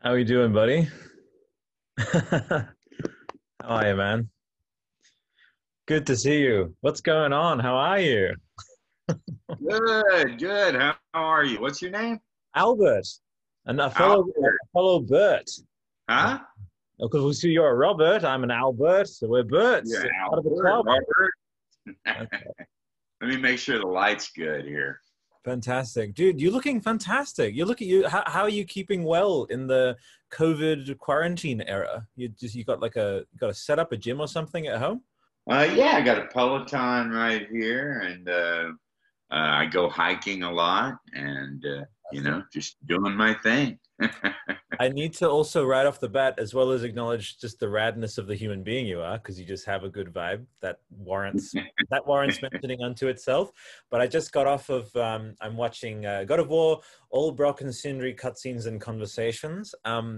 How you doing, buddy? How are you, man? Good to see you. What's going on? How are you? Good, good. How are you? What's your name? Albert. And a fellow Albert. Bert. Huh? Because we see you're a Robert, I'm an Albert, so we're Berts. Yeah, It's part of the Albert. club. Robert. Okay. Let me make sure the light's good here. Fantastic. Dude, you're looking fantastic. You look at you. How are you keeping well in the COVID quarantine era? You got you got to set up a gym or something at home? Yeah, I got a Peloton right here, and I go hiking a lot, and just doing my thing. I need to also right off the bat, as well as acknowledge just the radness of the human being you are, because you just have a good vibe that warrants mentioning unto itself. But I just got off of I'm watching God of War, all Brock and Sindri cutscenes and conversations.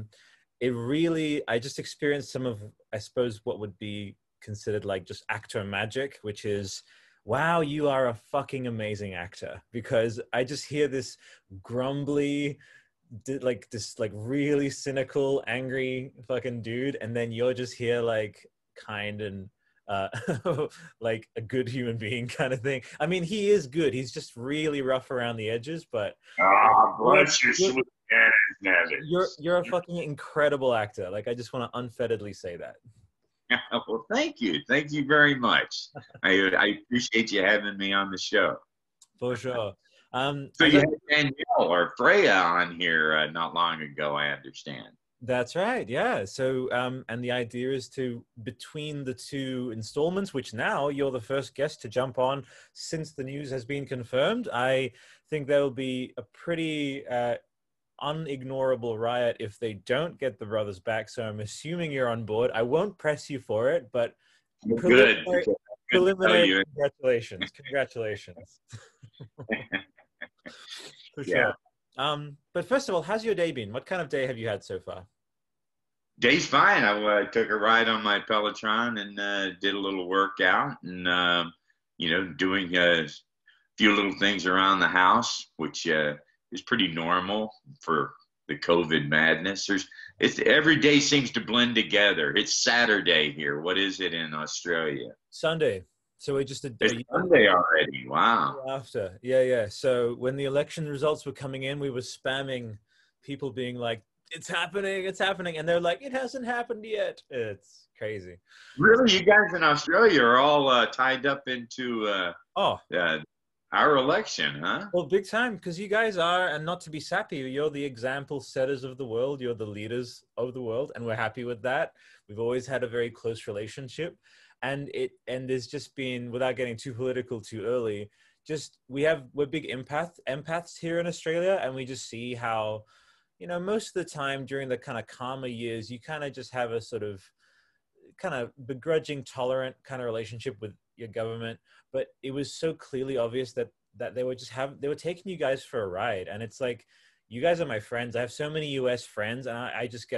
I just experienced some of, I suppose, what would be considered like just actor magic, which is, wow, you are a fucking amazing actor. Because I just hear this grumbly, like this like really cynical, angry fucking dude, and then you're just here like kind and uh like a good human being kind of thing. I mean, he is good. He's just really rough around the edges, but Ah, you're bless your you're sweet you're, Nazareth. you're a fucking incredible actor. Like, I just want to unfettedly say that. Well, thank you. Thank you very much. I appreciate you having me on the show. For sure. So As you I had Danielle or Freya on here not long ago, I understand. That's right. Yeah. So, and the idea is to, between the two installments, which now you're the first guest to jump on since the news has been confirmed. I think there will be a pretty unignorable riot if they don't get the brothers back. So I'm assuming you're on board. I won't press you for it, but Well, good. preliminary, Good to tell preliminary you. congratulations. Congratulations. For Yeah. sure. But first of all, how's your day been? What kind of day have you had so far? Day's fine. I took a ride on my Peloton and did a little workout and, doing a few little things around the house, which is pretty normal for the COVID madness. Every day seems to blend together. It's Saturday here. What is it in Australia? Sunday. So we just It's Sunday already. Wow. after. Yeah, yeah. So when the election results were coming in, we were spamming people being like, it's happening, it's happening. And they're like, it hasn't happened yet. It's crazy. Really, you guys in Australia are all tied up into Oh, uh, our election, huh? well, big time, because you guys are, and not to be sappy, you're the example setters of the world. You're the leaders of the world, and we're happy with that. We've always had a very close relationship, and there's just been, without getting too political too early, just we're big empaths here in Australia, and we just see how, most of the time during the kind of calmer years, you kind of just have a sort of kind of begrudging, tolerant kind of relationship with your government. But it was so clearly obvious that they were taking you guys for a ride, and it's like, you guys are my friends. I have so many US friends, and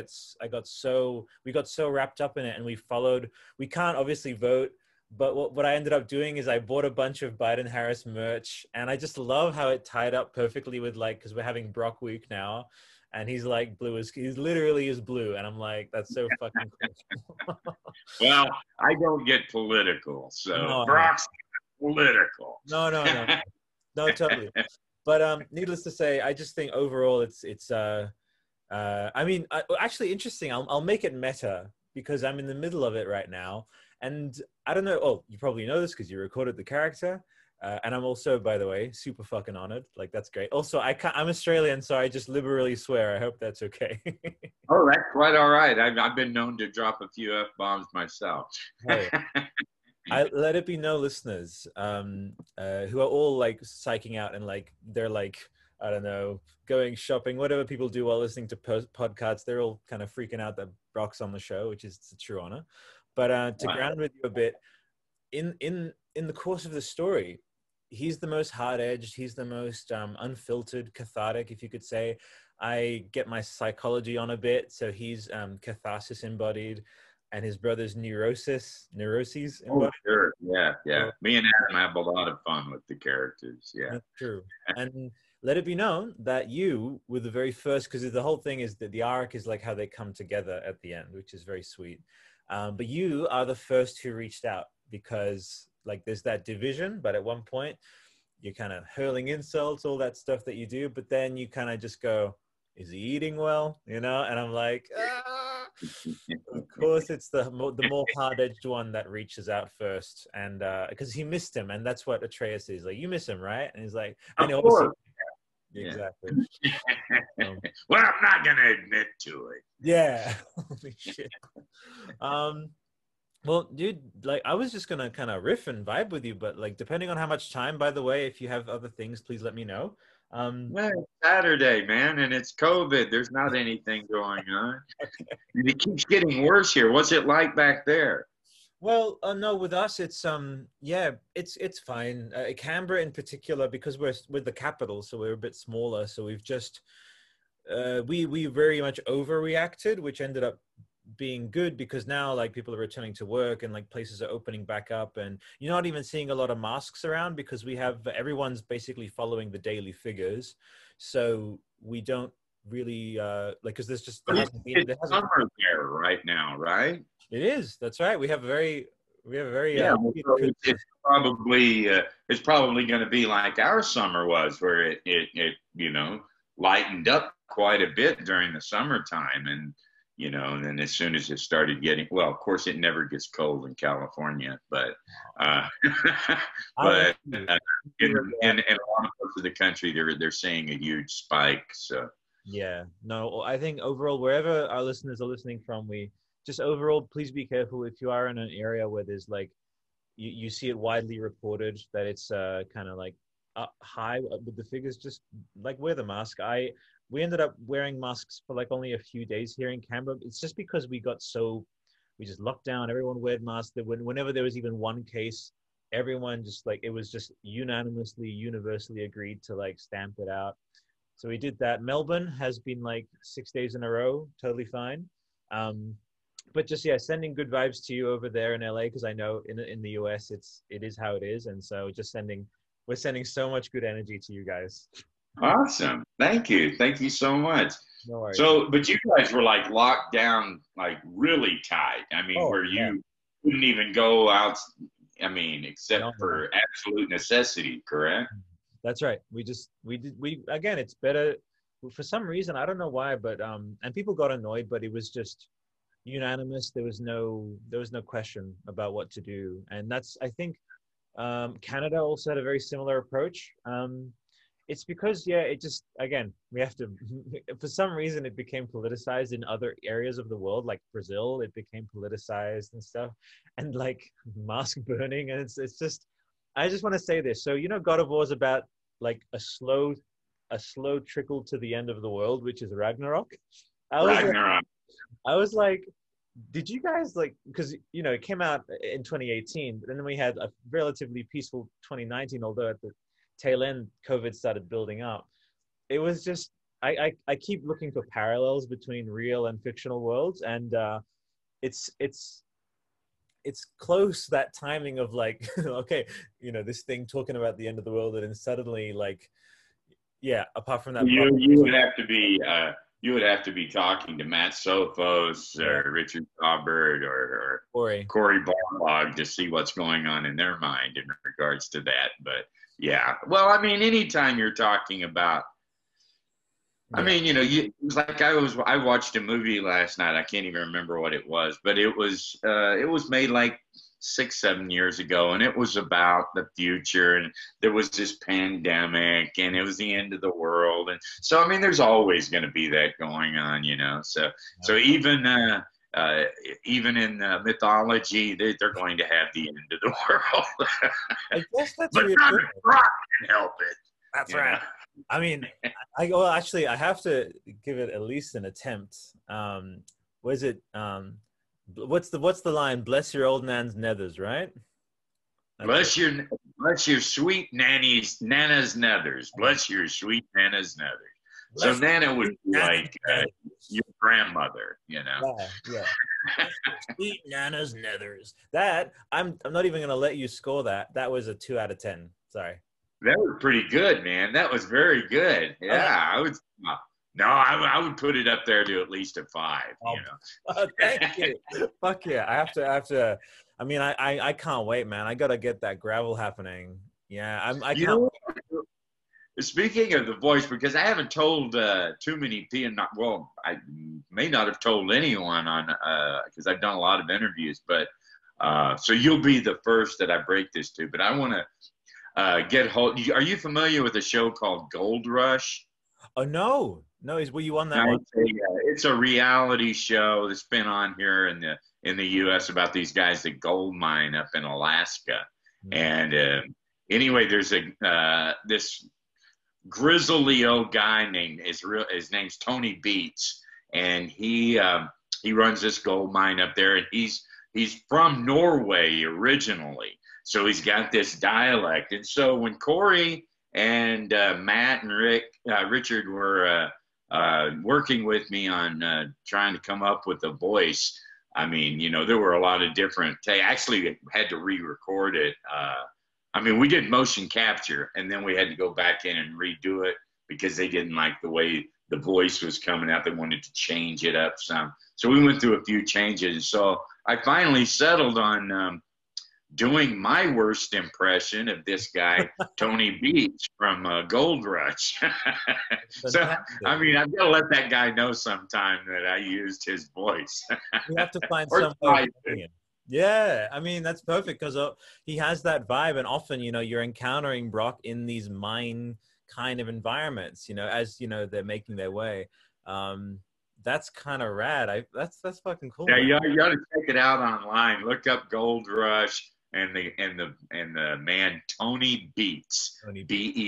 we got so wrapped up in it, and we can't obviously vote, but what I ended up doing is I bought a bunch of Biden Harris merch, and I just love how it tied up perfectly with, like, because we're having Brock Week now, and he's literally is blue, and I'm like, that's so fucking cool. Well, I don't get political, so No, I know. Brock's political. No, no, no, no, totally. But needless to say, I just think overall I mean, actually interesting. I'll make it meta because I'm in the middle of it right now, and I don't know. Oh, you probably know this because you recorded the character, and I'm also, by the way, super fucking honored. Like, that's great. Also, I'm Australian, so I just liberally swear. I hope that's okay. Oh, that's quite all right. I've been known to drop a few F bombs myself. Hell yeah. I let it be no listeners who are all like psyching out, and like they're like, I don't know, going shopping, whatever people do while listening to podcasts. They're all kind of freaking out that Brock's on the show, which is a true honor. But to Wow. ground with you a bit, in the course of the story, he's the most hard edged. He's the most unfiltered, cathartic, if you could say. I get my psychology on a bit, so he's catharsis embodied, and his brother's neuroses Oh, embodied. sure. Yeah, yeah. So Me and Adam have a lot of fun with the characters. Yeah. that's true. And let it be known that you were the very first, because the whole thing is that the arc is like how they come together at the end, which is very sweet. But you are the first who reached out, because like there's that division, but at one point you're kind of hurling insults, all that stuff that you do, but then you kind of just go, is he eating well? You know? And I'm like, ah. Of course, it's the more hard-edged one that reaches out first, and because he missed him, and that's what Atreus is like. You miss him, right? And he's like, Of and course. exactly. Well, I'm not gonna admit to it. Yeah. Holy shit. Well, dude, like I was just gonna kind of riff and vibe with you, but like depending on how much time, by the way, if you have other things, please let me know. Well, it's Saturday, man, and it's COVID. There's not anything going on. And it keeps getting worse here. What's it like back there? Well, no, with us, it's yeah, it's fine. Canberra in particular, because we're the capital, so we're a bit smaller. So we've just we very much overreacted, which ended up being good, because now like people are returning to work and like places are opening back up, and you're not even seeing a lot of masks around, because we have everyone's basically following the daily figures, so we don't really like, because there's just It's summer there right now, right? it is, that's right, we have a very Yeah, well, so it's probably going to be like our summer was, where it lightened up quite a bit during the summertime, and and then as soon as it started getting, well, of course, it never gets cold in California, but but in a lot of parts of the country, they're seeing a huge spike. So yeah, no, I think overall, wherever our listeners are listening from, we just overall, please be careful if you are in an area where there's like, you see it widely reported that it's kind of like high with the figures, just like wear the mask. We ended up wearing masks for like only a few days here in Canberra. It's just because we just locked down, everyone wore masks. Whenever there was even one case, everyone just like, it was just universally agreed to like stamp it out. So we did that. Melbourne has been like 6 days in a row, totally fine. But just, yeah, sending good vibes to you over there in LA, because I know in the US it is how it is. And so just we're sending so much good energy to you guys. awesome. Thank you so much. No worries. So, but you guys were like locked down, like really tight. I mean, where you couldn't even go out. I mean, except for absolute necessity, correct? That's right. We again, it's better for some reason. I don't know why, but and people got annoyed, but it was just unanimous. There was no question about what to do. And that's, I think, Canada also had a very similar approach. It's because, yeah, it just, again, we have to, for some reason, it became politicized in other areas of the world, like Brazil, it became politicized and stuff, and like mask burning. And it's just, I just want to say this. So, God of War is about like a slow trickle to the end of the world, which is Ragnarok. I was like, did you guys like, because, it came out in 2018, and then we had a relatively peaceful 2019, although at the tail end, COVID started building up. It was just, I keep looking for parallels between real and fictional worlds. And it's close, that timing of like, okay, this thing talking about the end of the world, and then suddenly like, yeah, apart from that. You would have to be talking to Matt Sophos or Richard Robert or Corey Barlog to see what's going on in their mind in regards to that. But yeah, well, I mean, anytime you're talking about, I mean, it was like I watched a movie last night. I can't even remember what it was, but it was made like 6-7 years ago, and it was about the future, and there was this pandemic, and it was the end of the world, and so I mean, there's always going to be that going on, So even in mythology, they're going to have the end of the world. I guess that's but not rock can help it. That's right. I mean, actually, I have to give it at least an attempt. Was it? What's the line? Bless your old nan's nethers, right? Bless your sweet Nana's nethers. Bless your sweet Nana's nethers. So Nana would be like your grandmother, Yeah. Sweet Nana's nethers. That I'm not even gonna let you score that. That was a 2 out of 10. Sorry. That was pretty good, man. That was very good. Uh, Yeah, I would. No, I would put it up there to at least a 5. You oh, know. thank you. Fuck yeah. I have to. I mean, I can't wait, man. I gotta get that gravel happening. Yeah, I You can't. know, speaking of the voice, because I haven't told too many people. Well, I may not have told anyone on because I've done a lot of interviews, but so you'll be the first that I break this to. But I want to get hold. Are you familiar with a show called Gold Rush? Oh no, no. Were you on that No, one? it's a reality show that's been on here in the U.S. about these guys that gold mine up in Alaska. Hmm. And anyway, there's a this grizzly old guy named his name's Tony Beats, and he runs this gold mine up there, and he's from Norway originally, so he's got this dialect. And so when Corey and Matt and Richard were working with me on trying to come up with a voice, I mean, you know, there were a lot of different. They actually had to re-record it. I mean, we did motion capture, and then we had to go back in and redo it because they didn't like the way the voice was coming out. They wanted to change it up some. So we went through a few changes. So I finally settled on doing my worst impression of this guy, Tony Beach from Gold Rush. So, I mean, I've got to let that guy know sometime that I used his voice. We have to find Or some way of doing it. Yeah, I mean that's perfect because he has that vibe, and often you know you're encountering Brock in these mine kind of environments. You know, as you know they're making their way. That's kind of rad. That's fucking cool. Yeah, Man. you ought to check it out online. Look up Gold Rush and the man Tony Beats, Tony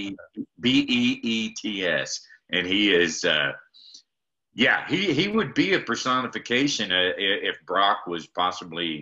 Beets, and he is yeah, he would be a personification if Brock was possibly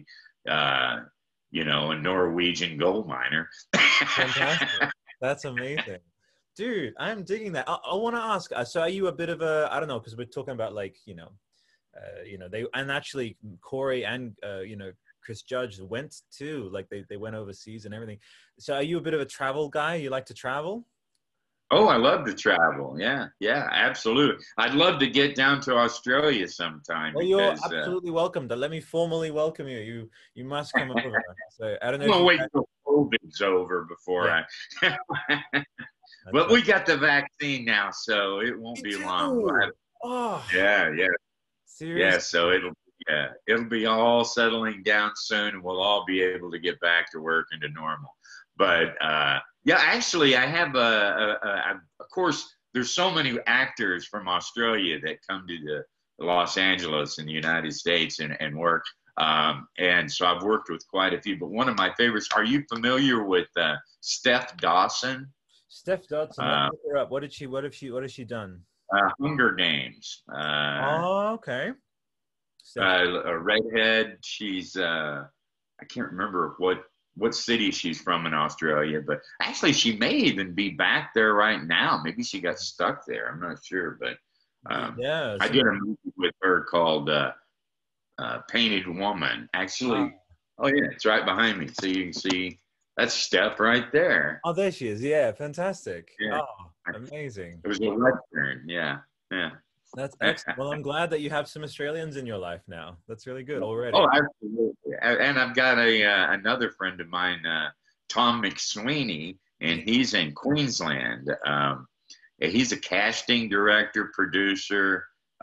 you know, a Norwegian gold miner. Fantastic. That's amazing. Dude, I'm digging that. I want to ask, so are you a bit of a, I don't know, because we're talking about like, they, and actually Corey and, Chris Judge went to, like they went overseas and everything. So are you a bit of a travel guy? You like to travel? Oh, I love to travel. Yeah, yeah, absolutely. I'd love to get down to Australia sometime Well, you're because absolutely welcome. Let me formally welcome you. You must come over. So I don't know I'm if gonna you wait guys, till COVID's over before yeah, I. that's But right. we got the vaccine now, so it won't Me be long. too. Oh, Yeah, yeah, yeah. seriously. So it'll be all settling down soon, and we'll all be able to get back to work into normal. But yeah, actually, I have of course, there's so many actors from Australia that come to the Los Angeles in the United States and work. And so I've worked with quite a few, but one of my favorites. Are you familiar with Steph Dawson? Steph Dodson, let me Uh, look her up. What has she done? Hunger Games. Oh, okay. Steph. A redhead. She's I can't remember what city she's from in Australia, but actually she may even be back there right now. Maybe she got stuck there. I'm not sure, but Yeah. I did a movie with her called Painted Woman. Wow. Actually, oh yeah, it's right behind me, so you can see that's Steph right there. Oh, there she is. Yeah, fantastic. Yeah, Oh, amazing. it was a western. Yeah, yeah. That's excellent. Well, I'm glad that you have some Australians in your life now. That's really good already. Oh, absolutely. And I've got another friend of mine, Tom McSweeney, and he's in Queensland. He's a casting director, producer.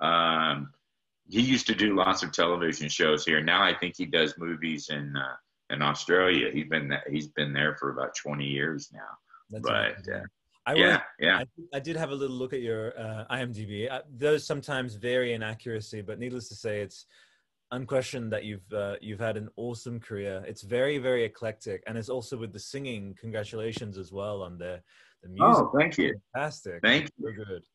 He used to do lots of television shows here. Now I think he does movies in Australia. He's been there for about 20 years now. That's But amazing. yeah, yeah. I did have a little look at your IMDb. Those sometimes vary in accuracy, but needless to say, it's unquestioned that you've had an awesome career. It's very, very eclectic, and it's also with the singing. Congratulations as well on the music. Oh, thank you. Fantastic. Thank So good.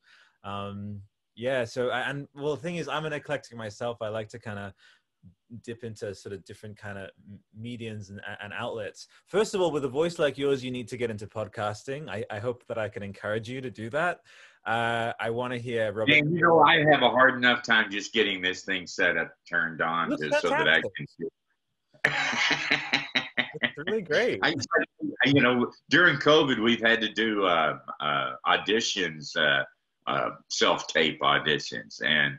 Yeah. So, and well, the thing is, I'm an eclectic myself. I like to kind of dip into sort of different kind of mediums and outlets. First of all, with a voice like yours, you need to get into podcasting. I hope that I can encourage you to do that. I want to hear Robert. And you know, I have a hard enough time just getting this thing set up, turned on, Looks just so that I fantastic. can. It's really great. During COVID, we've had to do auditions, self-tape auditions, and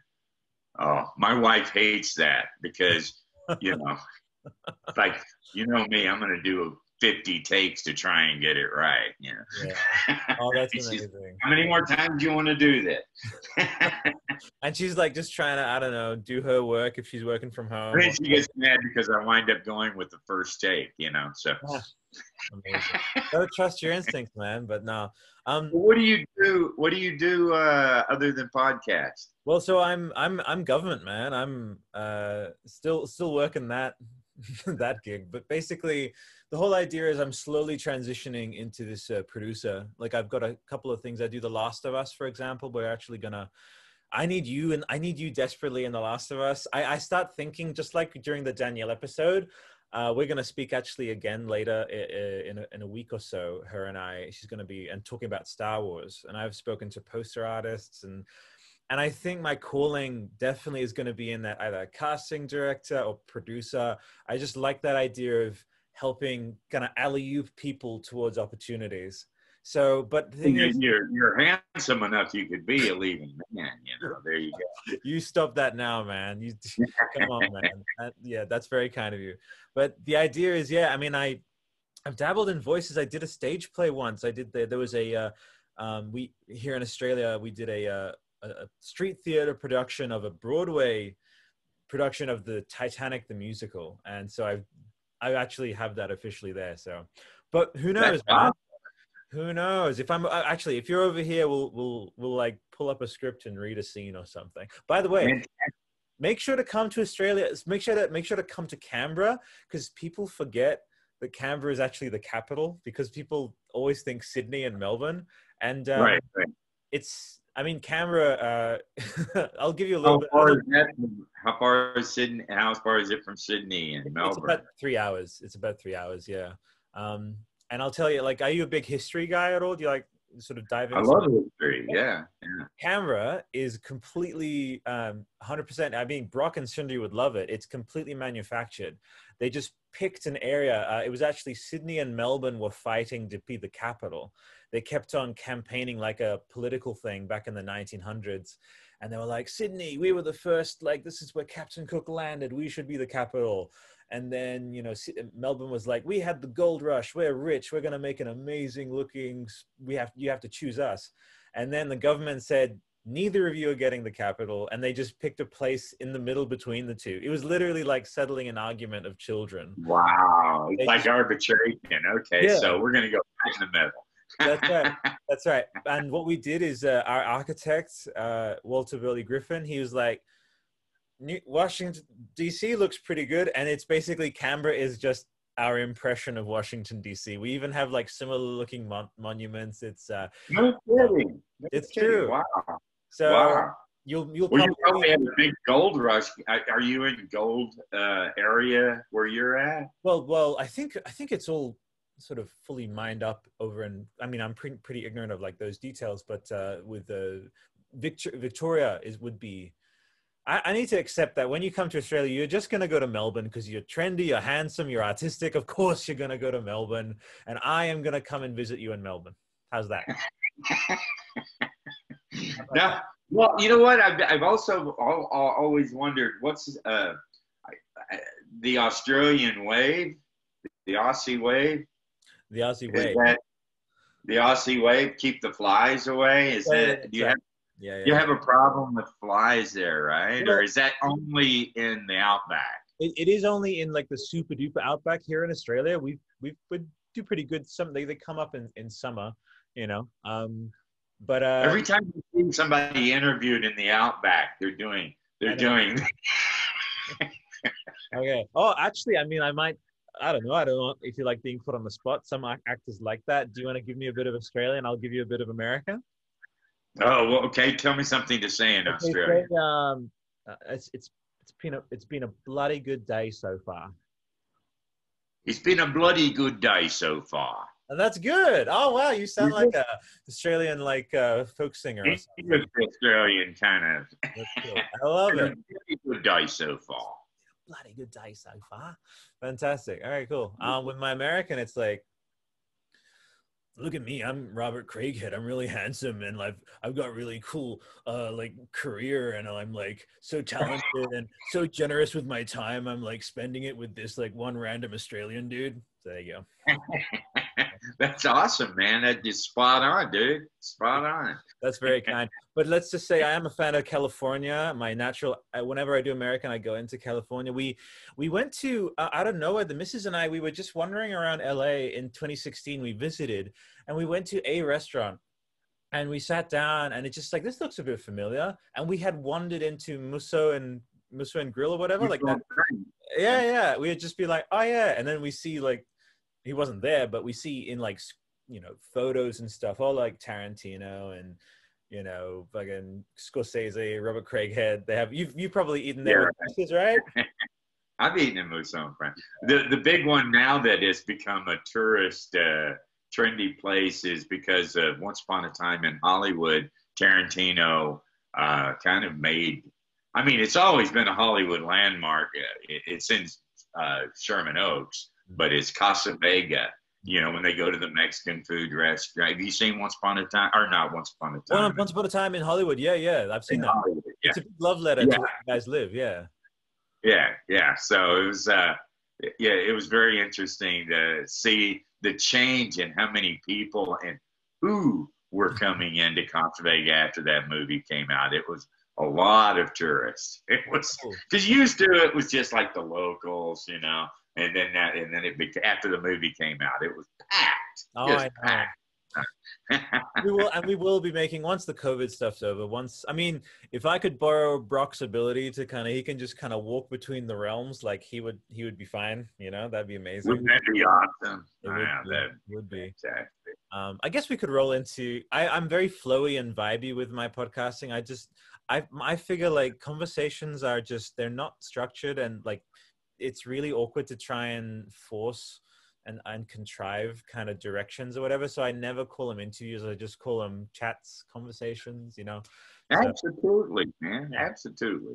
my wife hates that because, you know, it's like, you know me, I'm going to do 50 takes to try and get it right. You know? Yeah. Oh, that's She's, amazing. how many more times do you want to do this? And she's like just trying to, I don't know, do her work if she's working from home. And then she gets mad because I wind up going with the first take, you know. So amazing. Gotta trust your instincts, man. But no. What do you do? What do you do other than podcast? Well, so I'm government, man. I'm still working that that gig, but basically the whole idea is I'm slowly transitioning into this producer. Like I've got a couple of things. I do The Last of Us, for example. We're actually gonna. I need you desperately in The Last of Us. I start thinking, just like during the Danielle episode, we're going to speak actually again later in a week or so, her and I. She's going to be and talking about Star Wars. And I've spoken to poster artists and I think my calling definitely is going to be in that either casting director or producer. I just like that idea of helping kind of alley-oop people towards opportunities. So, but the thing is, you're handsome enough you could be a leading man, you know. There you go. You stop that now, man. You come on, man. Yeah, that's very kind of you. But the idea is, yeah, I mean, I've dabbled in voices. I did a stage play once. There was a we here in Australia, we did a street theater production of a Broadway production of the Titanic the musical, and so I actually have that officially there. So, but who knows, man? Who knows? If I'm actually, if you're over here, we'll like pull up a script and read a scene or something. By the way, make sure to come to Australia. Make sure to come to Canberra, because people forget that Canberra is actually the capital, because people always think Sydney and Melbourne. And right. It's, I mean, Canberra. I'll give you a little bit. How far is Sydney? How far is it from Sydney and Melbourne? It's about 3 hours. It's about 3 hours. Yeah. And I'll tell you, like, are you a big history guy at all? Do you like sort of dive into? I love history. Yeah. Canberra is completely 100%. I mean, Brock and Cindy would love it. It's completely manufactured. They just picked an area. It was actually Sydney and Melbourne were fighting to be the capital. They kept on campaigning like a political thing back in the 1900s. And they were like, Sydney, we were the first, like, this is where Captain Cook landed. We should be the capital. And then, you know, Melbourne was like, we had the gold rush. We're rich. We're going to make an amazing looking, you have to choose us. And then the government said, neither of you are getting the capital. And they just picked a place in the middle between the two. It was literally like settling an argument of children. Wow. It's like arbitration. Okay. Yeah. So we're going to go back in the middle. That's right. That's right. And what we did is our architect, Walter Burley Griffin, he was like, Washington, D.C. looks pretty good. And it's basically Canberra is just our impression of Washington, D.C. We even have like similar looking monuments. It's no kidding. It's true. Wow. So wow. You'll probably have a big gold rush. Are you in gold area where you're at? Well, I think it's all sort of fully mined up over in, I mean, I'm pretty ignorant of like those details, but with the Victoria would be, I need to accept that when you come to Australia, you're just going to go to Melbourne because you're trendy, you're handsome, you're artistic. Of course, you're going to go to Melbourne, and I am going to come and visit you in Melbourne. How's that? Now, well, you know what? I've also always wondered what's the Australian wave, the Aussie wave. The Aussie wave. The Aussie wave, keep the flies away. Is that? Do you have? Yeah. You have a problem with flies there, right? Or is that only in the outback? It is only in like the super duper outback here in Australia. We do pretty good. They come up in summer, you know. But every time you see somebody interviewed in the outback, they're doing. Okay. Oh, actually, I mean, I don't know if you like being put on the spot. Some actors like that. Do you want to give me a bit of Australia and I'll give you a bit of America? Oh, well, okay. Tell me something to say in Australia. It's been a bloody good day so far. It's been a bloody good day so far. And that's good. Oh wow, you sound like a Australian folk singer. Australian kind of. That's cool. I love it. Good day so far. bloody good day so far. Fantastic. All right, cool. With my American, it's like, look at me, I'm Robert Craighead, I'm really handsome, and I've got really cool like career, and I'm like so talented and so generous with my time. I'm like spending it with this like one random Australian dude. So there you go. That's awesome, man. That is spot on, dude. Spot on. That's very kind. But let's just say I am a fan of California. My natural, whenever I do American, I go into California. We went to, out of nowhere, the missus and I, we were just wandering around LA in 2016. We visited and we went to a restaurant and we sat down and it's just like, this looks a bit familiar. And we had wandered into Musso and Grill or whatever, like that. Yeah, yeah. We'd just be like, oh yeah. And then we see like, he wasn't there, but we see in like, you know, photos and stuff, all like Tarantino and, you know, fucking Scorsese, Robert Craighead. They have, you've probably eaten there, right? I've eaten in Musso, friend. The big one now that has become a tourist trendy place is because Once Upon a Time in Hollywood, Tarantino kind of made, I mean, it's always been a Hollywood landmark. It's in Sherman Oaks, but it's Casa Vega. You know, when they go to the Mexican food restaurant. Have you seen Once Upon a Time, or not Once Upon a Time? Once Upon a Time in Hollywood. Yeah, yeah, I've seen that. Hollywood, yeah. It's a big love letter to where you guys live. Yeah. Yeah. So it was, it was very interesting to see the change in how many people and who were coming into Casa Vega after that movie came out. It was a lot of tourists. It was because used to it was just like the locals, you know. And then after the movie came out, it was packed. Just packed. we will be making, once the COVID stuff's over, I mean, if I could borrow Brock's ability to he can just kind of walk between the realms, like he would be fine, you know. That'd be amazing. Wouldn't that be awesome? That would be. Exactly. I guess we could roll into, I'm very flowy and vibey with my podcasting. I figure like conversations are just, they're not structured, and like it's really awkward to try and force and contrive kind of directions or whatever. So I never call them interviews. I just call them chats, conversations, you know. Absolutely, man. Absolutely.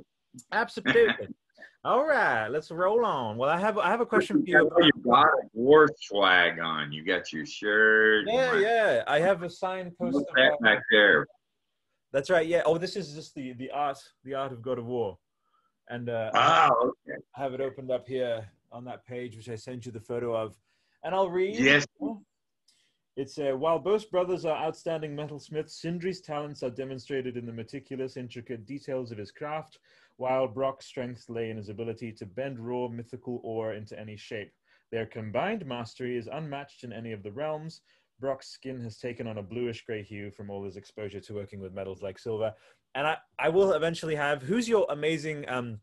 All right, let's roll on. Well, I have a question for you. You got a war swag on. You got your shirt. Yeah. I have a signed poster back there. That's right. Yeah. Oh, this is just the art of God of War. And okay. I have it opened up here on that page, which I sent you the photo of. And I'll read. Yes. It's while both brothers are outstanding metalsmiths, Sindri's talents are demonstrated in the meticulous, intricate details of his craft, while Brock's strengths lay in his ability to bend raw mythical ore into any shape. Their combined mastery is unmatched in any of the realms. Brock's skin has taken on a bluish-gray hue from all his exposure to working with metals like silver. And I will eventually have, who's your amazing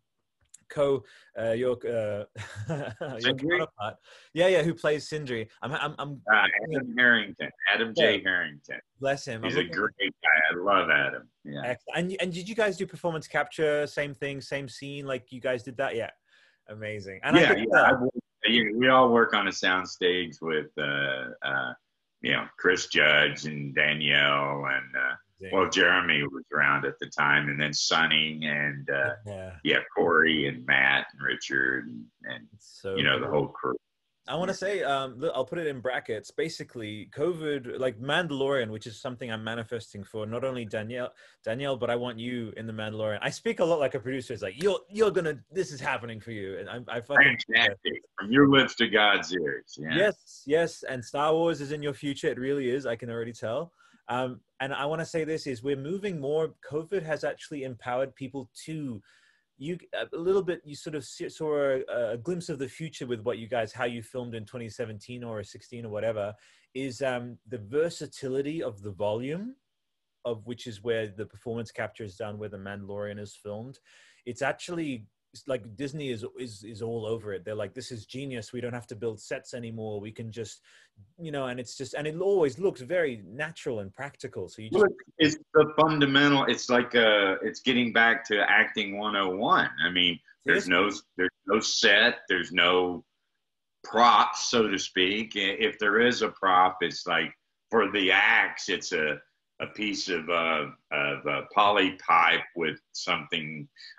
your counterpart? Yeah, who plays Sindri? Adam Harrington, Adam J. Harrington. Bless him. He's a great guy. I love Adam. Yeah. And did you guys do performance capture? Same thing, same scene, like you guys did that? Yeah, amazing. And we all work on a sound stage with Chris Judge and Danielle and Jeremy was around at the time, and then Sonny and Corey and Matt and Richard and the whole crew. I want to say, I'll put it in brackets. Basically, COVID, like Mandalorian, which is something I'm manifesting for. Not only Danielle, but I want you in the Mandalorian. I speak a lot like a producer. It's like you're gonna. This is happening for you, and I fucking from your lips to God's ears. Yeah. Yes, and Star Wars is in your future. It really is. I can already tell. And I want to say this is we're moving more. COVID has actually empowered people to. You a little bit. You sort of saw a glimpse of the future with what you guys, how you filmed in 2017 or 16 or whatever, is the versatility of the volume, of which is where the performance capture is done, where the Mandalorian is filmed. It's actually like Disney is all over it. They're like, this is genius. We don't have to build sets anymore. We can just, and it always looks very natural and practical. So it's the fundamental. It's like it's getting back to acting 101. I mean, there's no set. There's no props, so to speak. If there is a prop, it's like for the acts, it's a piece of poly pipe with something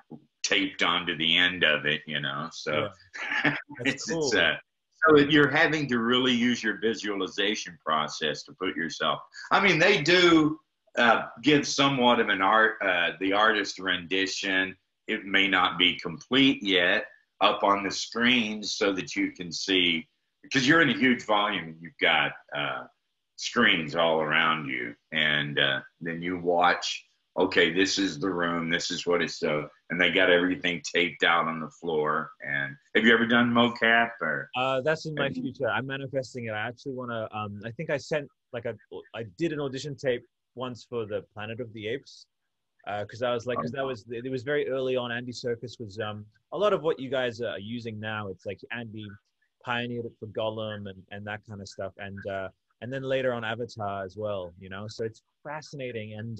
taped onto the end of it, you know. So Yeah, that's it's cool. so you're having to really use your visualization process to put yourself. I mean, they do give somewhat of an the artist rendition. It may not be complete yet up on the screen so that you can see, because you're in a huge volume and you've got screens all around you, and then you watch. Okay, this is the room. This is what it's so, and they got everything taped out on the floor. And have you ever done mocap or? That's in my future. I'm manifesting it. I actually want to. I think I sent I did an audition tape once for the Planet of the Apes, because I was like, because it was very early on. Andy Serkis was a lot of what you guys are using now. It's like Andy pioneered it for Gollum and that kind of stuff, and then later on Avatar as well. You know, so it's fascinating, and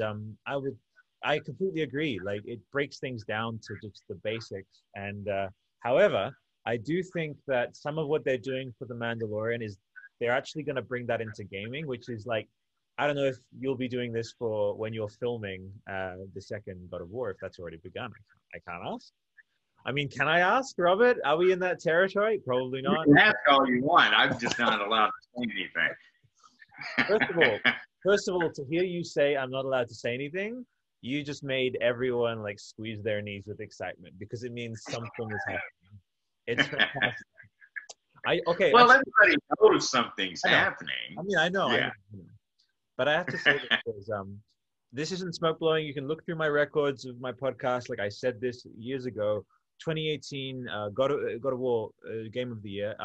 I completely agree. Like it breaks things down to just the basics, and however. I do think that some of what they're doing for The Mandalorian is they're actually going to bring that into gaming, which is like, I don't know if you'll be doing this for when you're filming the second God of War, if that's already begun. I can't ask. I mean, can I ask, Robert? Are we in that territory? Probably You not. can ask all you want. I'm just not allowed to say First of all, anything. to hear you say I'm not allowed to say anything, you just made everyone like squeeze their knees with excitement because it means something is happening. It's fantastic. Okay, Well, actually, everybody knows something's I know. happening. I mean, I know, Yeah. but I have to say this because this isn't smoke blowing. You can look through my records of my podcast. Like I said this years ago, 2018, God of War Game of the Year.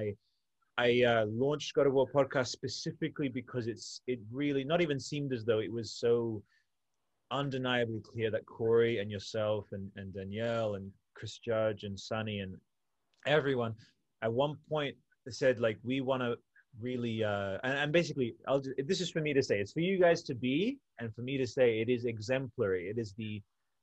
I launched God of War podcast specifically because it really not even seemed as though it was so undeniably clear that Corey and yourself and Danielle and Chris Judge and Sonny and everyone at one point said like we want to really and basically this is for me to say, it's for you guys to be, and for me to say it is exemplary. It is the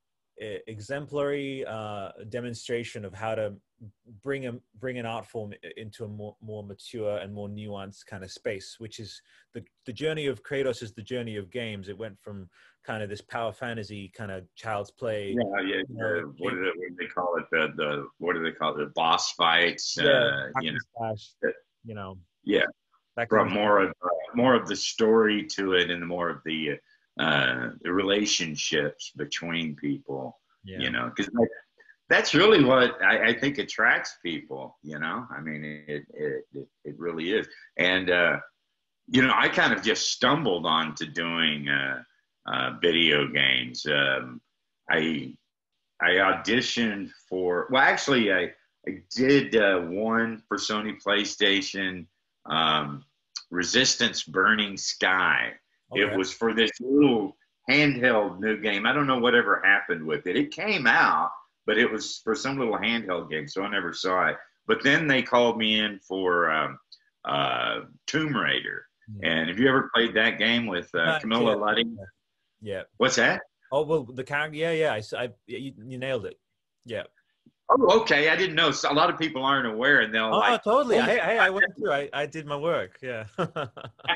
exemplary demonstration of how to bring an art form into a more mature and more nuanced kind of space, which is the journey of Kratos is the journey of games. It went from kind of this power fantasy kind of child's play. Yeah. What do they call it? What do they call it? The boss fights. Hack and slash, Yeah. that kind Brought of stuff. more of the story to it, and more of the relationships between people. Yeah. You know, because that's really what I think attracts people. You know, I mean, it really is. And I kind of just stumbled onto doing video games. I auditioned for. Well, actually, I did one for Sony PlayStation. Resistance Burning Sky. Okay. It was for this little handheld new game. I don't know whatever happened with it. It came out, but it was for some little handheld game, so I never saw it. But then they called me in for Tomb Raider. And have you ever played that game with Camilla Ludding? Yeah. What's that? Oh, well, the character. Yeah. You nailed it. Yeah. Oh, okay. I didn't know. So a lot of people aren't aware, and they'll like. Totally. Hey, I went through. I did my work. Yeah. That's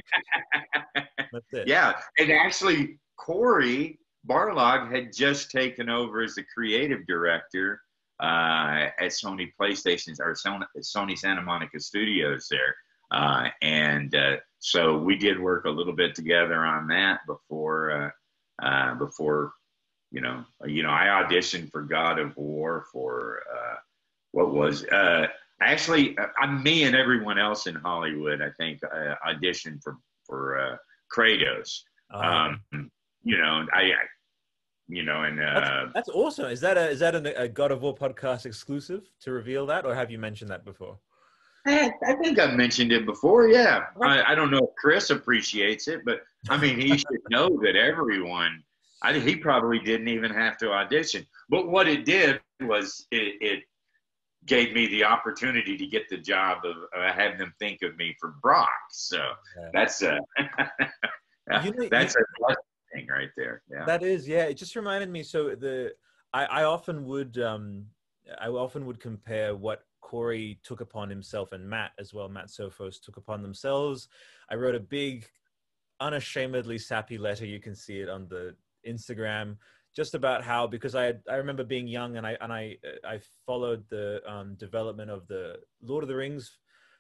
it. Yeah, and actually, Corey Barlog had just taken over as the creative director at Sony PlayStation or Sony Santa Monica Studios there, and so we did work a little bit together on that before. I auditioned for God of War for what was actually me and everyone else in Hollywood. I think auditioned for Kratos. That's awesome. Is that a God of War podcast exclusive to reveal that, or have you mentioned that before? I think I've mentioned it before. Yeah, I don't know if Chris appreciates it, but I mean, he should know that everyone. He probably didn't even have to audition, but what it did was it gave me the opportunity to get the job of having them think of me for Brock. So that's that's a thing right there. Yeah, that is. Yeah, it just reminded me. So I often would compare what Corey took upon himself, and Matt as well. Matt Sophos took upon themselves. I wrote a big, unashamedly sappy letter. You can see it on the Instagram, just about how, because I remember being young, and I followed the development of the Lord of the Rings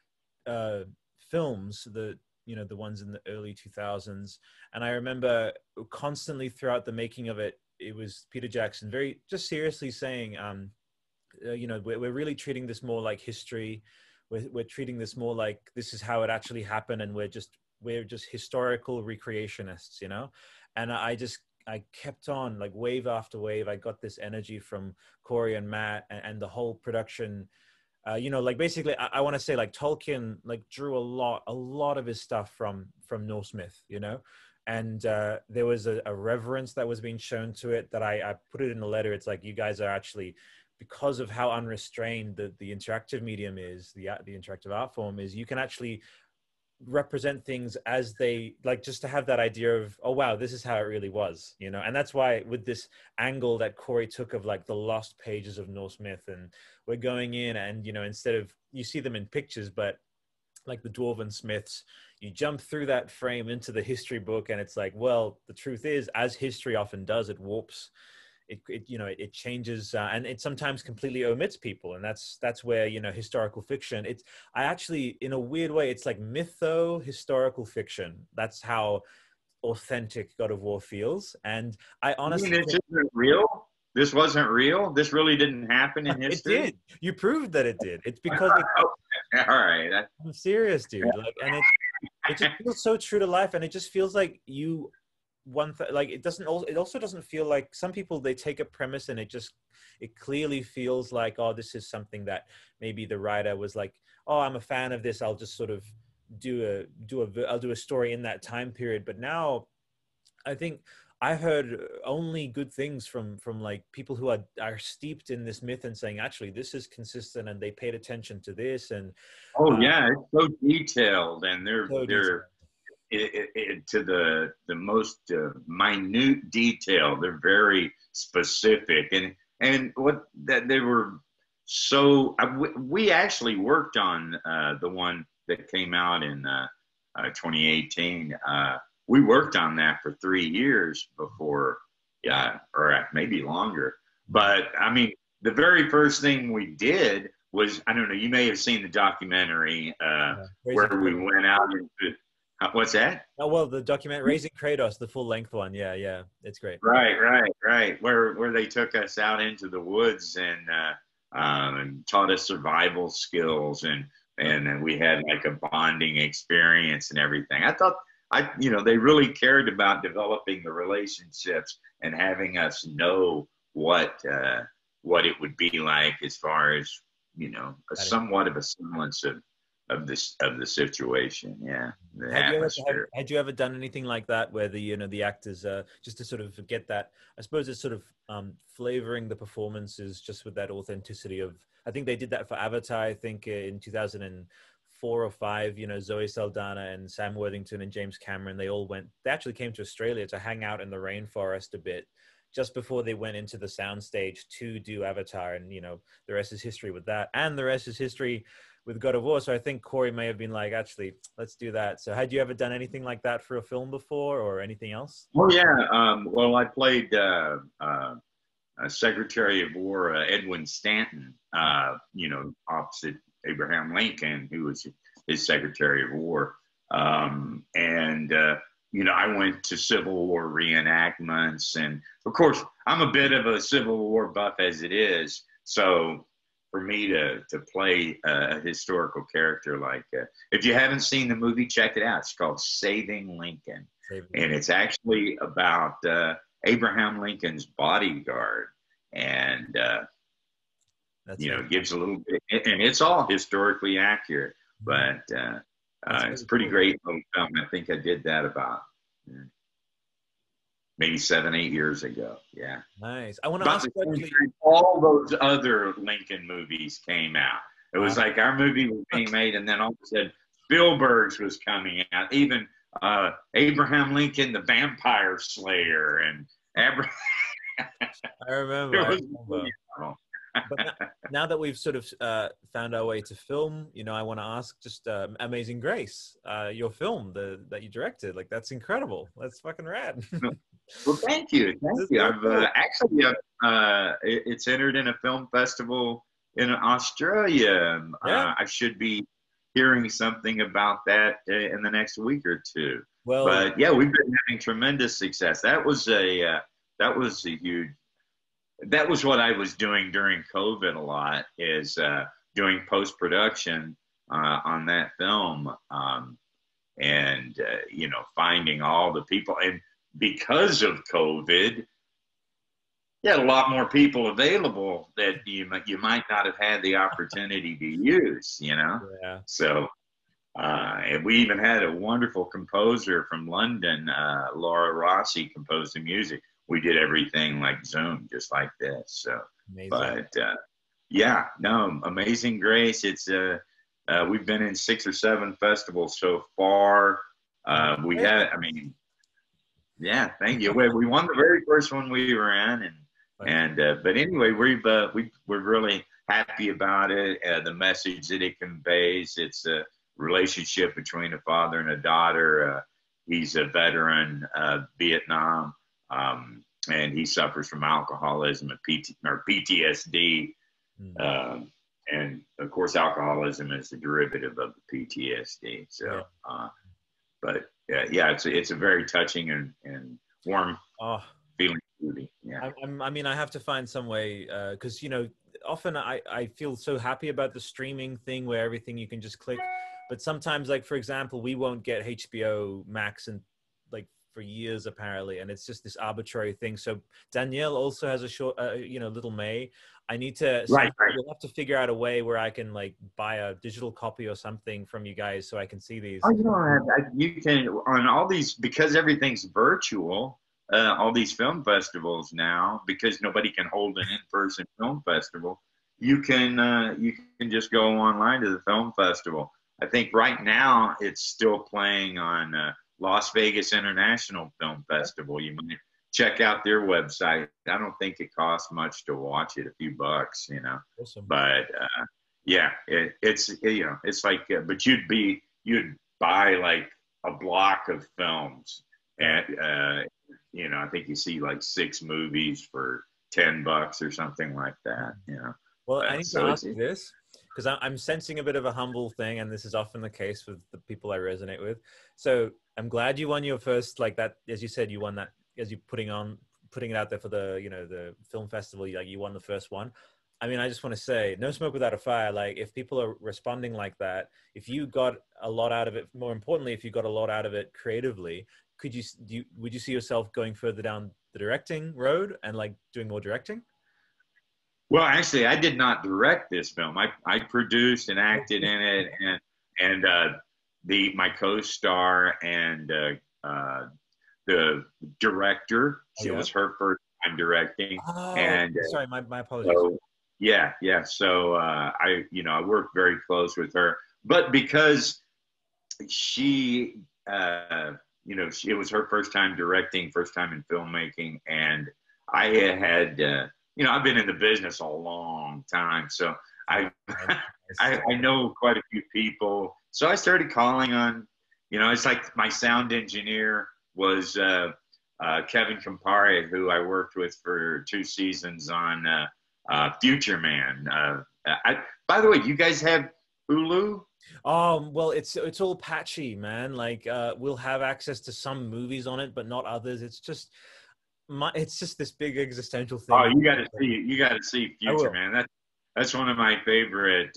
films, the the ones in the early 2000s. And I remember constantly throughout the making of it, it was Peter Jackson very just seriously saying, we're really treating this more like history. We're treating this more like this is how it actually happened, and we're just historical recreationists, And I kept on, like, wave after wave. I got this energy from Corey and Matt, and the whole production. Like, basically, I want to say, like, Tolkien, like, drew a lot of his stuff from Norse myth, and there was a reverence that was being shown to it that I put it in the letter. It's like, you guys are actually, because of how unrestrained the interactive medium is, the interactive art form is, you can actually represent things as they, like, just to have that idea of, oh wow, this is how it really was, and that's why with this angle that Corey took of, like, the lost pages of Norse myth, and we're going in and instead of, you see them in pictures, but like the dwarven smiths, you jump through that frame into the history book, and it's like, well, the truth is, as history often does, it warps, it changes, and it sometimes completely omits people. And that's where, historical fiction, I actually, in a weird way, it's like historical fiction. That's how authentic God of War feels. And I honestly it isn't real. This wasn't real. This really didn't happen in history. It did. You proved that it did. It's because all right. I'm serious, dude. Like, and it just feels so true to life, and it just feels like like, it also doesn't feel like, some people, they take a premise and it clearly feels like, oh, this is something that maybe the writer was like, oh, I'm a fan of this, I'll just sort of I'll do a story in that time period. But now I think I heard only good things from like people who are steeped in this myth and saying, actually, this is consistent, and they paid attention to this. And yeah, it's so detailed, and they're to the most minute detail. They're very specific, and what that they were. So we actually worked on the one that came out in 2018. We worked on that for 3 years before, or maybe longer. But I mean, the very first thing we did was, I don't know, you may have seen the documentary where we went out into, what's that? Oh, well, the documentary Raising Kratos, the full length one. Yeah. It's great. Right. Where they took us out into the woods and taught us survival skills, and we had like a bonding experience and everything. I thought, they really cared about developing the relationships and having us know what it would be like, as far as, somewhat of a semblance of the situation. Yeah. Had you ever done anything like that, where the actors, just to sort of get that, I suppose it's sort of flavoring the performances just with that authenticity of, I think they did that for Avatar, I think in 2004 or 5, Zoe Saldana and Sam Worthington and James Cameron, they actually came to Australia to hang out in the rainforest a bit just before they went into the soundstage to do Avatar. And, the rest is history with that. And the rest is history with God of War. So I think Corey may have been like, actually, let's do that. So had you ever done anything like that for a film before, or anything else? Oh, yeah. Well, I played Secretary of War Edwin Stanton, opposite Abraham Lincoln, who was his Secretary of War. I went to Civil War reenactments. And, of course, I'm a bit of a Civil War buff as it is. So for me to play a historical character like, if you haven't seen the movie, check it out. It's called Saving Lincoln. And it's actually about Abraham Lincoln's bodyguard. And, it gives a little bit, and it's all historically accurate, but it's a pretty great little film. I think I did that about maybe 7-8 years ago. Yeah. Nice. I want to ask quickly. All those other Lincoln movies came out. It was like our movie was being made, and then all of a sudden Spielberg's was coming out. Even Abraham Lincoln, the Vampire Slayer, and I remember. But now that we've sort of found our way to film, I want to ask just Amazing Grace, your film that you directed. Like, that's incredible. That's fucking rad. Well, thank you, thank That's you. so I've cool. actually it's entered in a film festival in Australia. Yeah. I should be hearing something about that in the next week or two. Well, But yeah, we've been having tremendous success. That was a huge. That was what I was doing during COVID a lot, is doing post production on that film. And you know, finding all the people, and because of COVID, you had a lot more people available that you might not have had the opportunity to use, you know. yeah. So and we even had a wonderful composer from London, Laura Rossi, composed the music. We did everything like Zoom, just like this. So Amazing. but yeah, no, Amazing Grace, it's we've been in 6 or 7 festivals so far. We had, I mean, yeah, thank you. We won the very first one we were in, and but anyway, we're really happy about it. The message that it conveys. It's a relationship between a father and a daughter. He's a veteran of Vietnam, and he suffers from alcoholism and PTSD. And of course, alcoholism is the derivative of the PTSD. So, but yeah, it's a very touching and warm feeling movie. Yeah. I mean, I have to find some way, because you know, often I feel so happy about the streaming thing where everything you can just click, but sometimes, like for example, we won't get HBO Max and like for years apparently, and it's just this arbitrary thing. So Danielle also has a short, you know, Little May. I need to, so Right. we'll have to figure out a way where I can like buy a digital copy or something from you guys so I can see these. Oh, you know, you can on all these, because everything's virtual. All these film festivals now, because nobody can hold an in-person film festival, you can just go online to the film festival. I think right now it's still playing on Las Vegas International Film Festival. You might check out their website. I don't think it costs much to watch it, a few bucks, you know. Awesome. But yeah, it's you know, it's like, but you'd buy like a block of films, and you know, I think you see like 6 movies for $10 or something like that, you know. Well, I need to So ask you this, because I'm sensing a bit of a humble thing, and this is often the case with the people I resonate with. So I'm glad you won your first, like that, as you said, you won that, as you putting it out there for the, you know, the film festival, like you won the first one. I mean, I just want to say, no smoke without a fire. Like, if people are responding like that, if you got a lot out of it, more importantly, if you got a lot out of it creatively, would you see yourself going further down the directing road and like doing more directing? well, actually, I did not direct this film. I produced and acted in it, and my co-star and the director. It was her first time directing, Oh, and sorry, my apologies. so yeah. So I worked very close with her, but because she it was her first time directing, first time in filmmaking, and I had I've been in the business a long time, so I I know quite a few people. So I started calling on, it's like my sound engineer was Kevin Campari, who I worked with for 2 seasons on Future Man. By the way, do you guys have Hulu? Well, it's all patchy, man. Like, we'll have access to some movies on it, but not others. It's just this big existential thing. Oh, you got to see Future Man. That's one of my favorite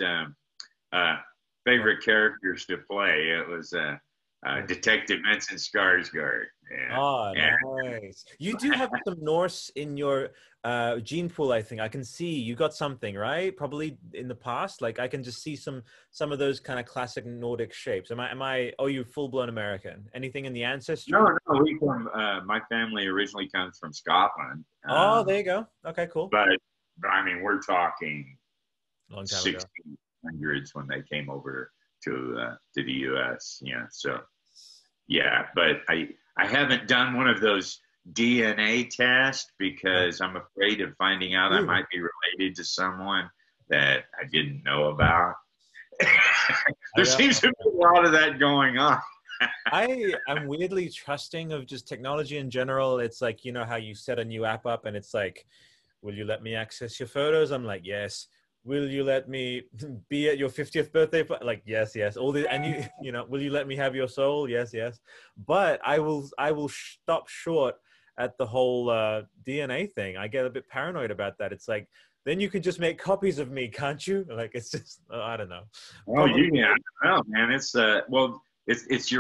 characters to play. It was Detective Vincent Skarsgård. Yeah. Oh, nice. You do have some Norse in your gene pool, I think. I can see you got something, right? Probably in the past. Like, I can just see some of those kind of classic Nordic shapes. Oh, you full-blown American. Anything in the ancestry? No, my family originally comes from Scotland. Oh, there you go. Okay, cool. But I mean, we're talking long time 1600s when they came over to the U.S. Yeah, so yeah, but I haven't done one of those DNA tests because I'm afraid of finding out I might be related to someone that I didn't know about. There seems to be a lot of that going on. I am weirdly trusting of just technology in general. It's like, you know, how you set a new app up and it's like, will you let me access your photos? I'm like, yes. Will you let me be at your 50th birthday? Like, yes, yes. All the, and you know, will you let me have your soul? Yes, yes. But I will stop short at the whole DNA thing. I get a bit paranoid about that. It's like, then you can just make copies of me, can't you? Like, it's just, I don't know. Oh, Probably. you yeah, I don't know, man. It's well, it's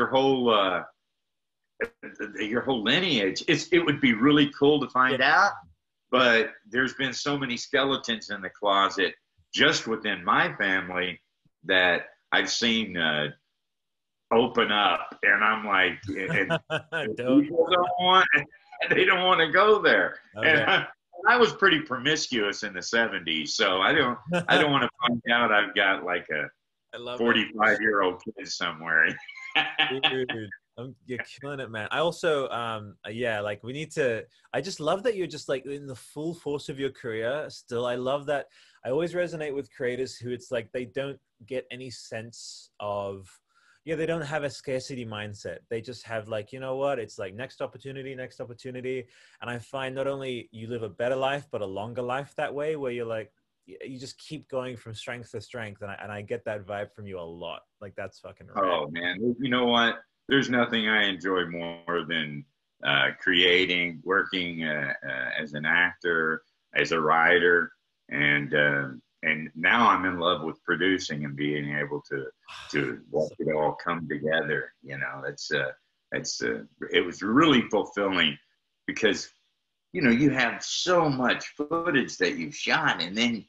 your whole lineage. It would be really cool to Yeah. find out, but there's been so many skeletons in the closet just within my family that I've seen open up, and I'm like, and Don't. people don't want, they don't want to go there. And Okay. I was pretty promiscuous in the '70s, so I don't want to find out I've got like a I love it. 45-year-old kid somewhere. Dude, you're killing it, man. I also, yeah, like we need to, I just love that you're just like in the full force of your career still. I love that. I always resonate with creators who it's like they don't get any sense of, yeah, they don't have a scarcity mindset. They just have like, you know what? It's like next opportunity, next opportunity. And I find not only you live a better life, but a longer life that way, where you're like, you just keep going from strength to strength. And I get that vibe from you a lot. Like that's fucking rad. Oh man, you know what? There's nothing I enjoy more than creating, working as an actor, as a writer, and now I'm in love with producing and being able to watch it all come together. You know, it was really fulfilling because you have so much footage that you've shot, and then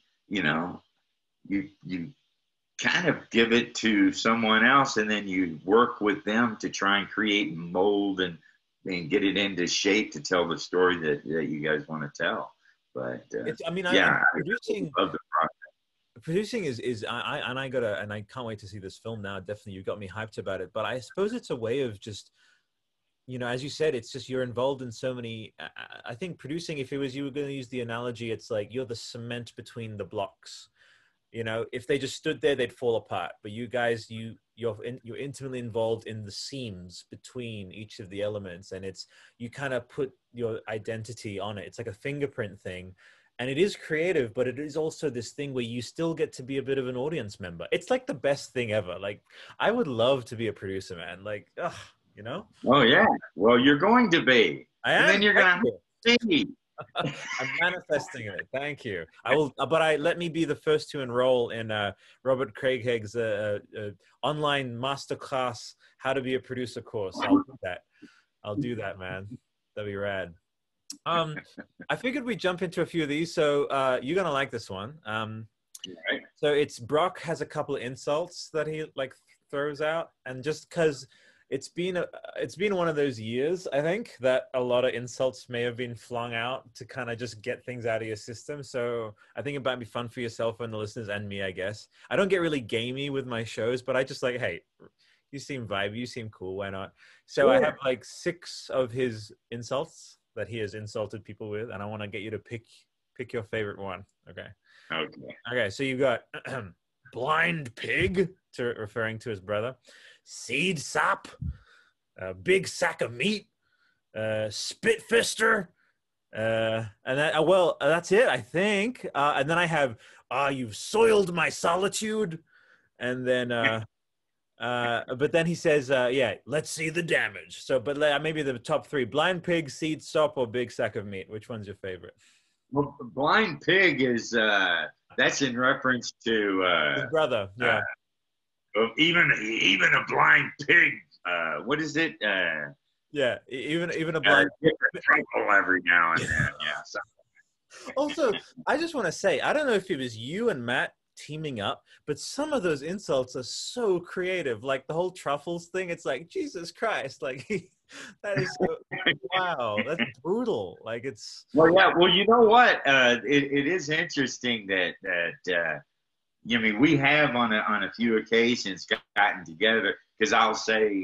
you kind of give it to someone else, and then you work with them to try and create and mold and get it into shape to tell the story that you guys want to tell. But I mean, yeah, producing, I love the process. producing is I can't wait to see this film now. Definitely, you got me hyped about it. But I suppose it's a way of just, as you said, it's just you're involved in so many. I think producing, if it was you were going to use the analogy, it's like you're the cement between the blocks. If they just stood there, they'd fall apart. But you guys, you're intimately involved in the seams between each of the elements, and you kind of put your identity on it. It's like a fingerprint thing, and it is creative, but it is also this thing where you still get to be a bit of an audience member. It's like the best thing ever. Like I would love to be a producer, man. Like, Oh yeah, well you're going to be, I and then am. you're gonna see. I'm manifesting it. Thank you. I will, but let me be the first to enroll in Robert Craighead's online masterclass, how to be a producer course. I'll do that, man. That'd be rad. I figured we'd jump into a few of these. So you're gonna like this one. Right. So it's Brock has a couple of insults that he like throws out, and just because it's been one of those years, I think, that a lot of insults may have been flung out to kind of just get things out of your system. So I think it might be fun for yourself and the listeners and me, I guess. I don't get really gamey with my shows, but I just like, hey, you seem vibey, you seem cool, why not? So I have like 6 of his insults that he has insulted people with, and I want to get you to pick your favorite one. Okay, so you got blind pig, referring to his brother. Seed sap, big sack of meat, spitfister, and that's it, I think. And then I have, you've soiled my solitude, and then, but then he says, yeah, let's see the damage. So, but maybe the top 3: blind pig, seed sop, or big sack of meat. Which one's your favorite? Well, blind pig is that's in reference to his brother, yeah. Even a blind pig. What is it? Yeah, even a blind trouble every now and then. Yeah. So. Also, I just want to say, I don't know if it was you and Matt teaming up, but some of those insults are so creative. Like the whole truffles thing. It's like, Jesus Christ! Like that is so, wow. That's brutal. Like it's. Well, yeah. Well, you know what? It is interesting that. I mean, we have on a few occasions gotten together because I'll say,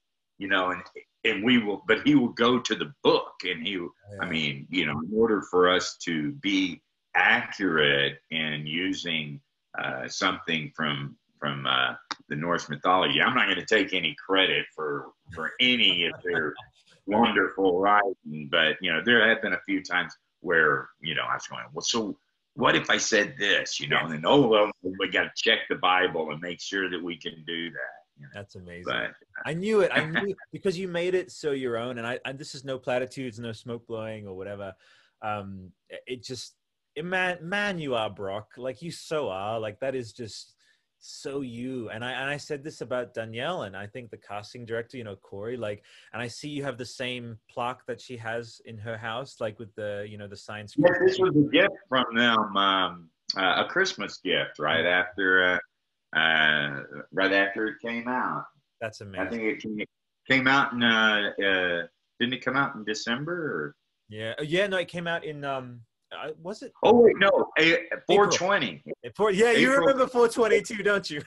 and we will, but he will go to the book, and I mean, in order for us to be accurate in using something from from the Norse mythology. I'm not going to take any credit for any of their wonderful writing, but there have been a few times where I was going, well, so what if I said this, and then well, we got to check the Bible and make sure that we can do that. That's amazing. But I knew it. I knew because you made it so your own, and this is no platitudes, no smoke blowing or whatever. It just, man, you are Brock. Like you so are. Like that is just so you. And I said this about Danielle, and I think the casting director, Corey. Like, and I see you have the same plaque that she has in her house, like with the the signs. Yes, this was a gift from them, a Christmas gift right after it came out. That's amazing. I think it came out in didn't it come out in December? Or? Yeah, no, it came out in was it? Oh wait, no, 420. Yeah, you remember 422, don't you?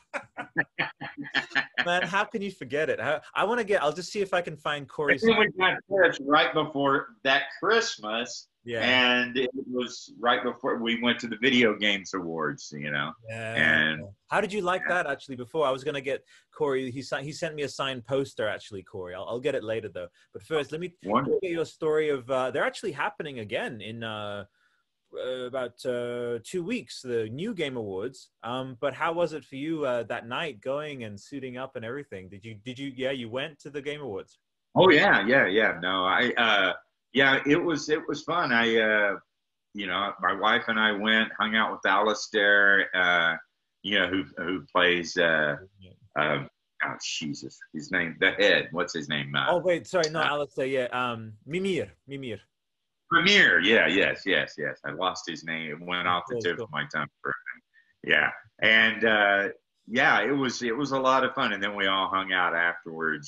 Man, how can you forget it? I'll just see if I can find Corey's. I think we got this right before that Christmas. Yeah. And it was right before we went to the Video Games Awards, Yeah. And how did you like that actually? Before I was going to get Corey, he sent me a signed poster actually, Corey. I'll get it later though. But first, let me get your story of, they're actually happening again in about 2 weeks, the New Game Awards. But how was it for you that night going and suiting up and everything? You went to the Game Awards? Oh yeah. No, yeah, it was fun. My wife and I went, hung out with Alistair, who plays, Jesus, his name, the head. What's his name? Oh wait, sorry, no, Alistair. Yeah, Mimir. Premier. Yeah, yes. I lost his name. It went off the tip of my tongue for a minute. Yeah, and it was a lot of fun. And then we all hung out afterwards.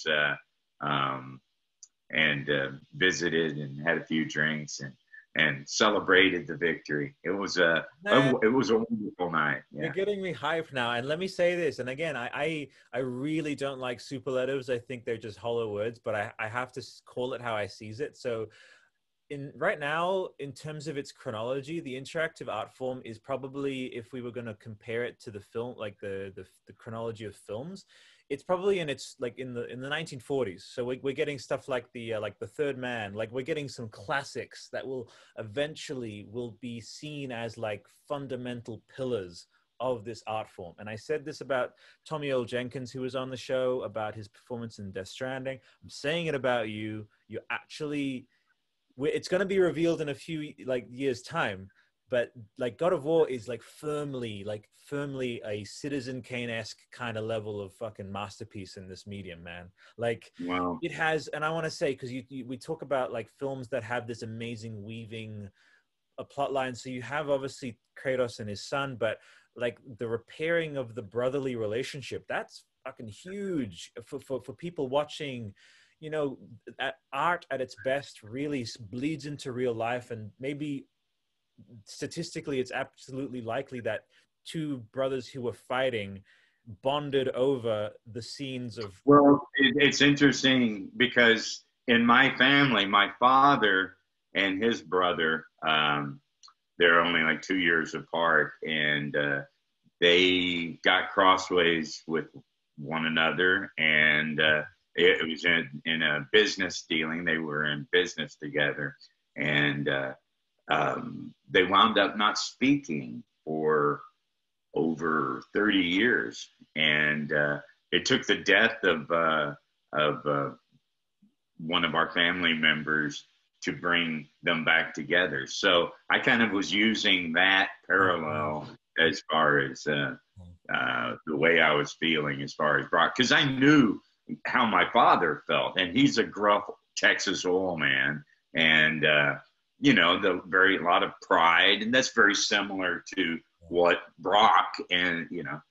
And visited and had a few drinks and celebrated the victory. It was a wonderful night. Yeah. You're getting me hyped now. And let me say this. And again, I really don't like superlatives. I think they're just hollow words, but I have to call it how I sees it. So right now, in terms of its chronology, the interactive art form is probably, if we were going to compare it to the film, like the chronology of films, it's probably in the 1940s. So we're getting stuff like the Third Man. Like we're getting some classics that will eventually be seen as like fundamental pillars of this art form. And I said this about Tommy Earl Jenkins, who was on the show, about his performance in Death Stranding. I'm saying it about you. You actually, it's going to be revealed in a few years time. But like God of War is firmly a Citizen Kane-esque kind of level of fucking masterpiece in this medium, man. Like wow. It has, and I want to say, because we talk about like films that have this amazing weaving a plot line. So you have obviously Kratos and his son, but like the repairing of the brotherly relationship, that's fucking huge for people watching. Art at its best really bleeds into real life, and maybe statistically it's absolutely likely that two brothers who were fighting bonded over the scenes of. Well, it's interesting because in my family, my father and his brother, they're only like 2 years apart, and they got crossways with one another, and it was in a business dealing. They were in business together, and they wound up not speaking for over 30 years. And it took the death of one of our family members to bring them back together. So I kind of was using that parallel as far as the way I was feeling as far as Brock, because I knew how my father felt, and he's a gruff Texas oil man, and a lot of pride, and that's very similar to what Brock but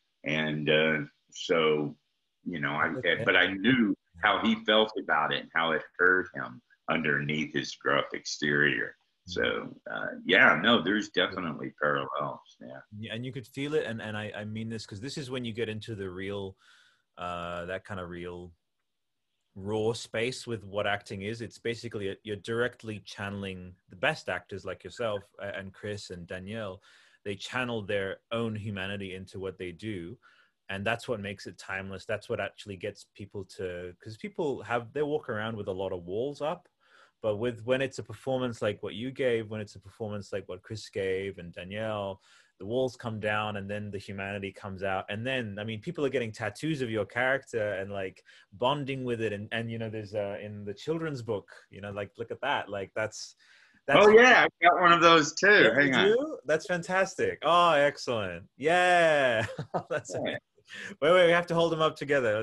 I knew how he felt about it and how it hurt him underneath his gruff exterior. So there's definitely parallels. Yeah, and you could feel it, and I mean this because this is when you get into the real, that kind of real raw space with what acting is. It's basically you're directly channeling the best actors like yourself and Chris and Danielle. They channel their own humanity into what they do, and that's what makes it timeless. That's what actually gets people to, because people they walk around with a lot of walls up, but when it's a performance like what you gave, when it's a performance like what Chris gave and Danielle, the walls come down and then the humanity comes out. And then, I mean, people are getting tattoos of your character and like bonding with it. And you know, there's in the children's book, you know, like, look at that. Like that's, Oh yeah, I got one of those too. yeah, Hang on. that's fantastic. Oh, excellent. Yeah. That's Yeah. amazing. Wait, we have to hold them up together.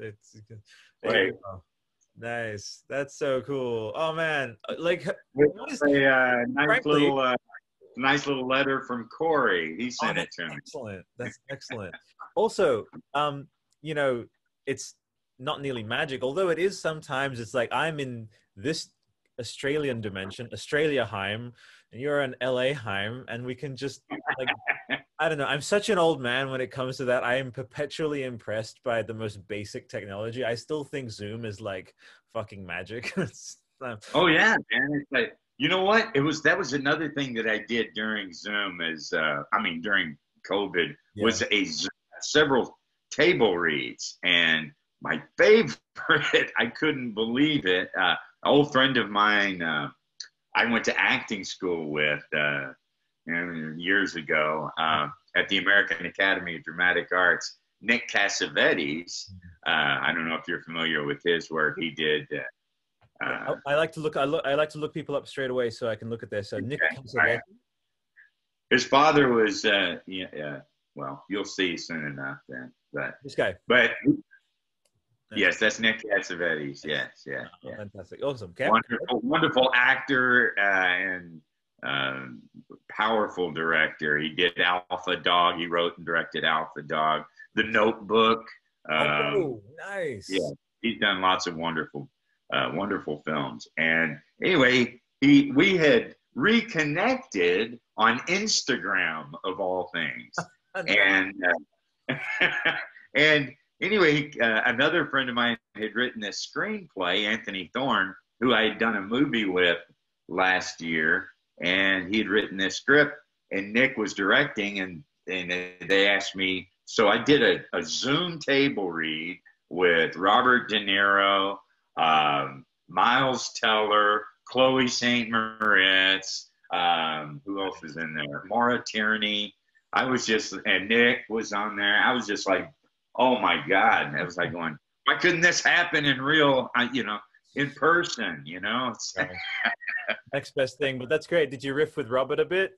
There you Wait. go. Nice. That's so cool. Oh man. Like, With what is, a frankly, nice little letter from Corey. He oh, sent it that's to me. excellent. That's excellent. Also, you know, it's not nearly magic, although it is sometimes. It's like I'm in this Australian dimension, Australia Heim, and you're an LA Heim, and we can just like, I don't know. I'm such an old man when it comes to that. I am perpetually impressed by the most basic technology. I still think Zoom is like fucking magic. Oh yeah, man. It's like, you know what? That was another thing that I did during Zoom during COVID, Yeah. was several table reads. And my favorite, I couldn't believe it. An old friend of mine, I went to acting school with years ago at the American Academy of Dramatic Arts. Nick Cassavetes. I don't know if you're familiar with his work. He did. I like to look people up straight away so I can look at this. So Nick Cassavetes. Right. His father was well, you'll see soon enough then. But This guy. But yes, that's Nick Cassavetes. Yes, yeah. Fantastic. Awesome. Okay. Wonderful actor and powerful director. He did Alpha Dog. He wrote and directed Alpha Dog, The Notebook. Oh, nice. Yeah, he's done lots of wonderful films. And anyway, we had reconnected on Instagram of all things. And and anyway, another friend of mine had written this screenplay, Anthony Thorne, who I had done a movie with last year, and he had written this script, and Nick was directing, and they asked me, so I did a Zoom table read with Robert De Niro, Miles Teller, Chloe St. Moritz, who else was in there? Maura Tierney. And Nick was on there. I was just like, oh my God. And I was like going, why couldn't this happen in real, in person, Next best thing, but that's great. Did you riff with Robert a bit?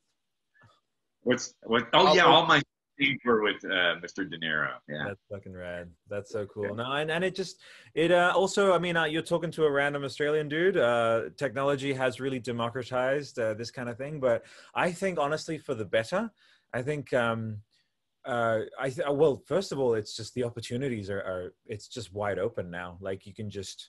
Oh yeah, all my scenes were with Mr. De Niro. Yeah, that's fucking rad. That's so cool. Yeah. No, and it also, I mean, you're talking to a random Australian dude. Technology has really democratized this kind of thing, but I think honestly for the better. I think well, first of all, it's just the opportunities it's just wide open now. Like you can just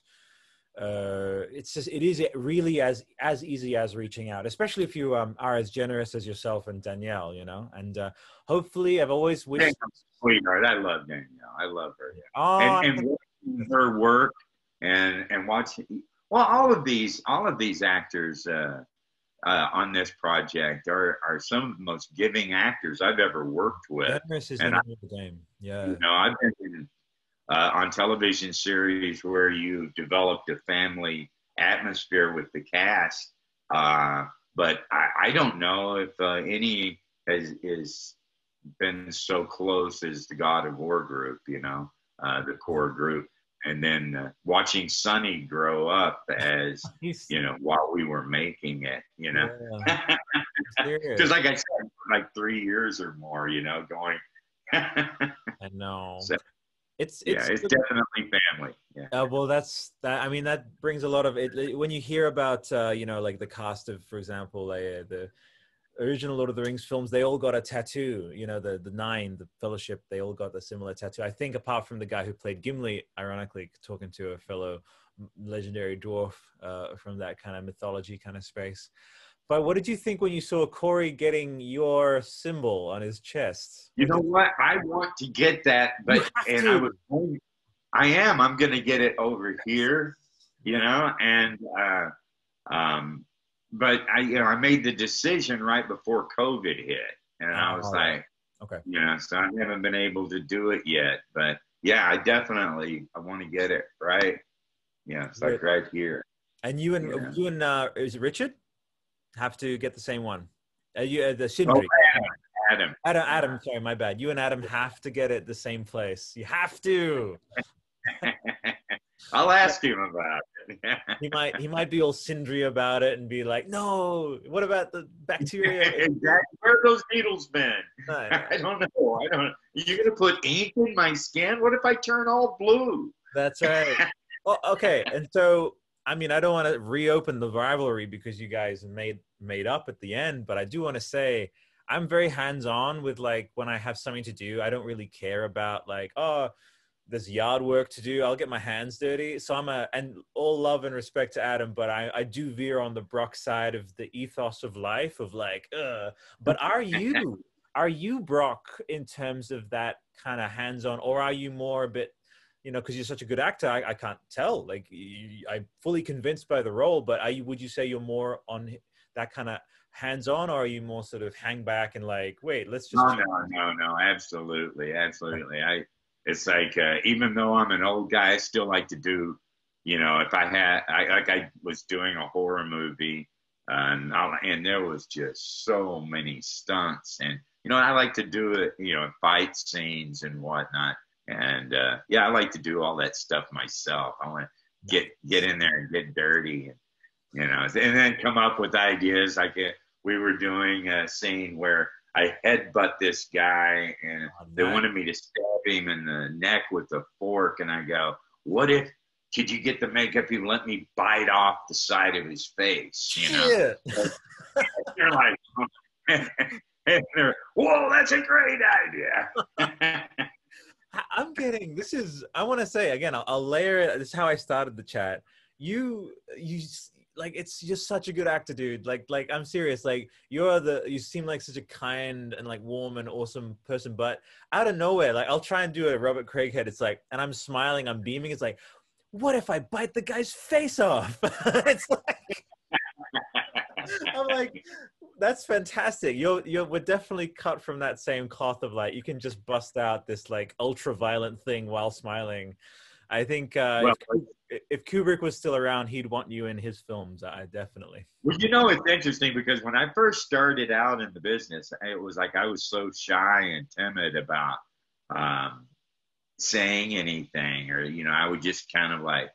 it is really as easy as reaching out, especially if you are as generous as yourself and Danielle, and hopefully I've always wished. Sweetheart, I love Danielle. I love her. Yeah. Oh, and watching her work and watching, well, all of these actors on this project are some of the most giving actors I've ever worked with. Generous is the name of the game. Yeah. I've been in, on television series where you developed a family atmosphere with the cast, but I don't know if any is been so close as the God of War group, the core group. And then watching Sonny grow up as, while we were making it, because like I said, like 3 years or more, going. I know. So, it's definitely family. Yeah. Well, I mean, that brings a lot of it. When you hear about, like the cast of, for example, the original Lord of the Rings films, they all got a tattoo. The Nine, the Fellowship, they all got a similar tattoo. I think apart from the guy who played Gimli, ironically, talking to a fellow legendary dwarf from that kind of mythology kind of space. But what did you think when you saw Corey getting your symbol on his chest? You know what? I want to get that, but I'm going to get it over here, and but I made the decision right before COVID hit, and I was like, Okay. Yeah, so I haven't been able to do it yet, but yeah, I want to get it right. Yeah, it's like Good. right here. And Yeah. you and is it Richard have to get the same one? The Oh, Sindri. Adam. Adam, sorry, my bad. You and Adam have to get it the same place. You have to. I'll ask him about it. He might be all Sindri about it and be like, no, what about the bacteria? Exactly. Where have those needles been? No, no. I don't know. I don't. You're gonna put ink in my skin? What if I turn all blue? That's right. Well, okay. And so, I mean, I don't want to reopen the rivalry because you guys made up at the end, but I do want to say I'm very hands-on with like when I have something to do. I don't really care about like, oh, there's yard work to do. I'll get my hands dirty. So and all love and respect to Adam, but I do veer on the Brock side of the ethos of life of like, but are you Brock in terms of that kind of hands-on, or are you more a bit, because you're such a good actor, I can't tell. Like, I'm fully convinced by the role, but would you say you're more on that kind of hands-on, or are you more sort of hang back and like, wait, let's just... No, absolutely. It's like, even though I'm an old guy, I still like to do, if I was doing a horror movie, and there was just so many stunts, and, I like to do it, fight scenes and whatnot. And, yeah, I like to do all that stuff myself. I want to get in there and get dirty, and then come up with ideas. Like we were doing a scene where I headbutt this guy, and they wanted me to stab him in the neck with a fork. And I go, could you get the makeup and let me bite off the side of his face? Yeah. You're like, and they're, whoa, that's a great idea. I want to say again, I'll layer it. This is how I started the chat. You like, it's just such a good actor, dude. Like I'm serious. Like you seem like such a kind and like warm and awesome person, but out of nowhere, like I'll try and do a Robert Craighead. It's like, and I'm smiling, I'm beaming. It's like, what if I bite the guy's face off? It's like, I'm like, that's fantastic. We're definitely cut from that same cloth of like, you can just bust out this like ultra violent thing while smiling. I think if Kubrick was still around, he'd want you in his films. I definitely. Well, it's interesting because when I first started out in the business, it was like I was so shy and timid about saying anything, or I would just kind of like,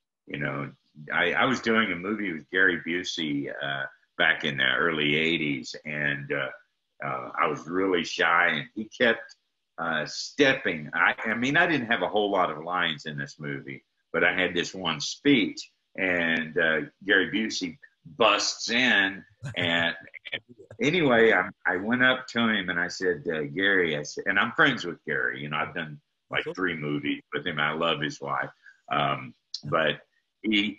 I was doing a movie with Gary Busey back in the early '80s, and I was really shy, and he kept stepping. I mean, I didn't have a whole lot of lines in this movie, but I had this one speech, and Gary Busey busts in, and anyway, I went up to him and I said, Gary, I said, and I'm friends with Gary. I've done like 3 movies with him. I love his wife, but he.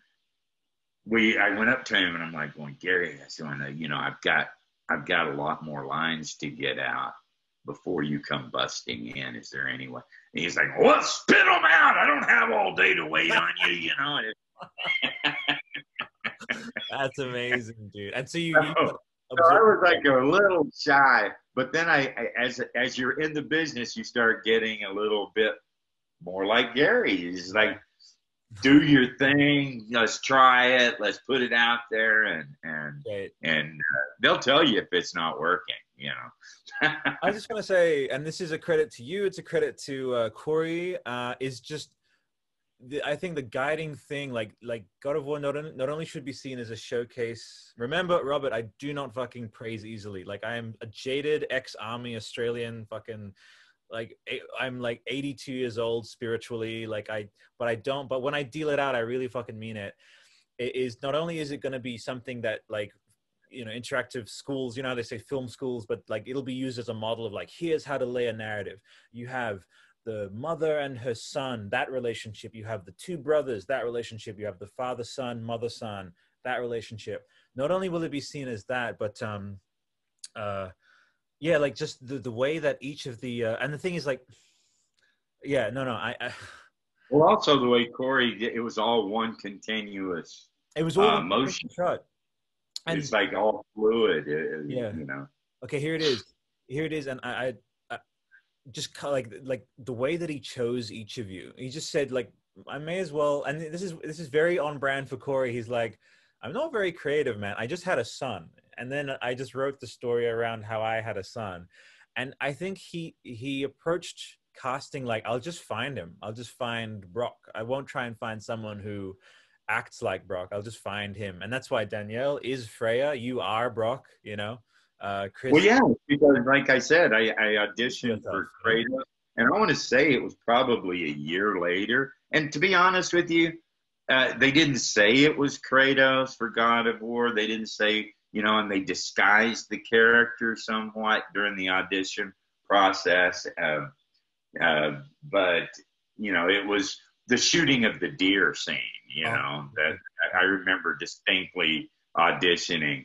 I went up to him and I'm like, going, Gary, I said, I've got a lot more lines to get out before you come busting in. Is there any way? And he's like, well, spit them out. I don't have all day to wait on you, That's amazing, dude. And so you so I was like a little shy, but then as you're in the business, you start getting a little bit more like Gary. He's like, do your thing. Let's try it. Let's put it out there, and they'll tell you if it's not working. I just want to say, and this is a credit to you. It's a credit to Corey. Is just I think the guiding thing, like God of War, not only should be seen as a showcase. Remember, Robert, I do not fucking praise easily. Like, I am a jaded ex-army Australian fucking. Like, I'm like 82 years old spiritually, but when I deal it out, I really fucking mean it. It is, not only is it going to be something that like, interactive schools, they say film schools, but like, it'll be used as a model of like, here's how to lay a narrative. You have the mother and her son, that relationship. You have the 2 brothers, that relationship. You have the father, son, mother, son, that relationship. Not only will it be seen as that, but, yeah, like just the way that each of the and the thing is like, yeah, no, I well, also the way Corey, it was all one continuous. It was all motion shot. And it's like all fluid. Yeah. Okay, here it is. here it is, and I just like the way that he chose each of you. He just said like, I may as well, and this is very on brand for Corey. He's like, I'm not very creative, man. I just had a son, and then I just wrote the story around how I had a son, and I think he approached casting like, I'll just find him. I'll just find Brock. I won't try and find someone who acts like Brock. I'll just find him, and that's why Danielle is Freya. You are Brock. You know, Chris. Well, yeah, because like I said, I auditioned for Kratos, and I want to say it was probably a year later. And to be honest with you, they didn't say it was Kratos for God of War. They didn't say, you know, and they disguised the character somewhat during the audition process. But, you know, it was the shooting of the deer scene, you know, that I remember distinctly auditioning.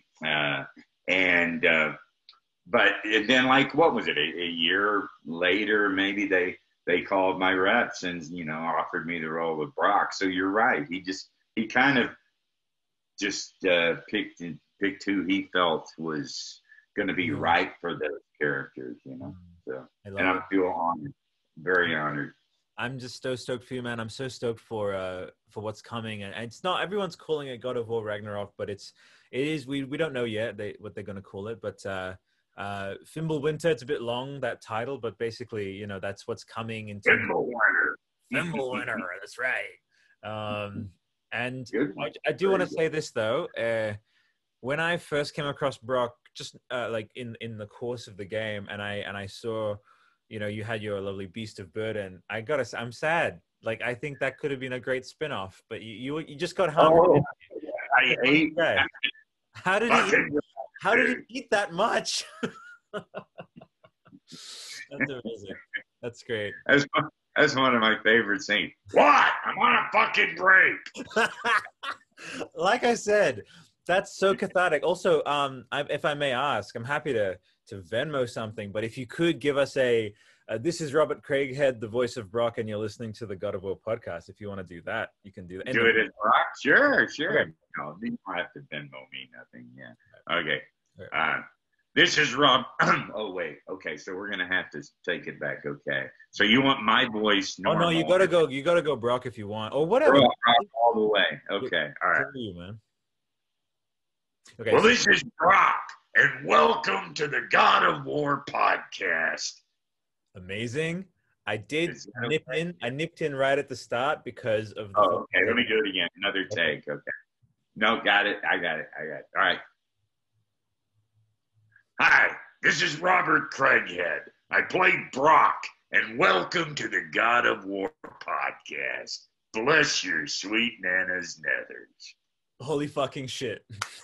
But then, like, what was it? A year later, maybe they called my reps and, you know, offered me the role of Brock. So you're right. He kind of just picked who he felt was going to be right for those characters, you know. So, I feel honored, very honored. I'm just so stoked for you, man. I'm so stoked for what's coming, and it's not everyone's calling it God of War Ragnarok, but it is we don't know yet what they're going to call it, but Fimbulwinter, it's a bit long, that title, but basically, you know, that's what's coming into Fimbulwinter. That's right. And I do want to say this though. When I first came across Brock, just like in the course of the game, and I saw, you know, you had your lovely Beast of Burden. I'm sad. Like, I think that could have been a great spin-off, but you just got hungry. I ate. How did he eat that much? That's amazing. That's great. That's one of my favorite scenes. What? I'm on a fucking break. Like I said, that's so cathartic. Also, if I may ask, I'm happy to Venmo something, but if you could give us this is Robert Craighead, the voice of Brock, and you're listening to the God of War podcast. If you want to do that, you can do that. Do it as Brock? Sure. Okay. No, you don't have to Venmo me nothing. Yeah. Okay. This is Rob. Oh, wait. Okay, so we're going to have to take it back. Okay. So you want my voice normal? Oh, no, you got to go Brock if you want. Or whatever. Brock all the way. Okay. All right. You, man. Okay. Well, this is Brock, and welcome to the God of War podcast. Amazing. I nipped in right at the start because of the okay. Let me do it again. Another take. Okay. No, got it. I got it. All right. Hi, this is Robert Craighead. I played Brock, and welcome to the God of War podcast. Bless your sweet Nana's nethers. Holy fucking shit.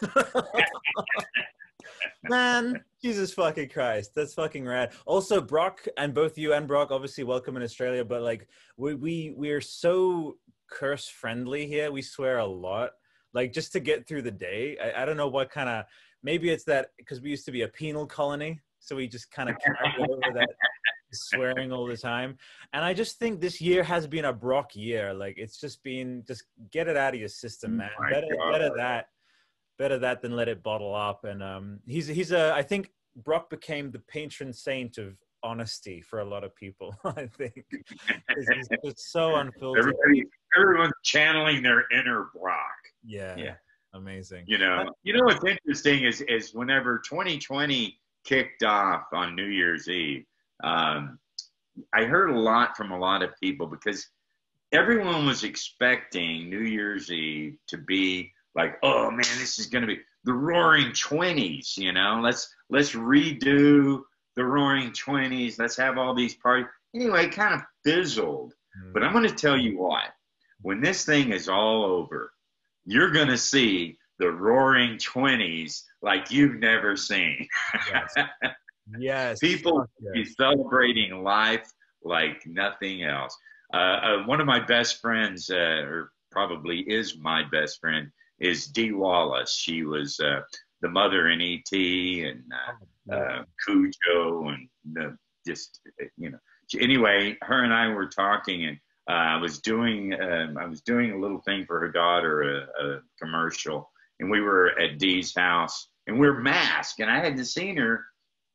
Man, Jesus fucking Christ. That's fucking rad. Also, Brock, and both you and Brock, obviously welcome in Australia, but like we're so curse friendly here. We swear a lot. Like, just to get through the day. I don't know what kind of, maybe it's that because we used to be a penal colony, so we just kind of carried over that swearing all the time. And I just think this year has been a Brock year. Like, it's just been, just get it out of your system, man. Better that than let it bottle up. And I think Brock became the patron saint of honesty for a lot of people. I think he's just so unfiltered. Everyone's channeling their inner Brock. Yeah. Amazing. You know what's interesting is whenever 2020 kicked off on New Year's Eve, I heard a lot from a lot of people because everyone was expecting New Year's Eve to be like, oh man, this is going to be the Roaring 20s, you know, let's redo the Roaring 20s. Let's have all these parties. Anyway, it kind of fizzled. But I'm going to tell you what, when this thing is all over, you're going to see the Roaring 20s like you've never seen. Yes. People be celebrating life like nothing else. One of my best friends, or probably is my best friend, is Dee Wallace. She was the mother in E.T. and Cujo and just, you know. Anyway, her and I were talking, and I was doing a little thing for her daughter, a commercial, and we were at Dee's house, and we were masked, and I hadn't seen her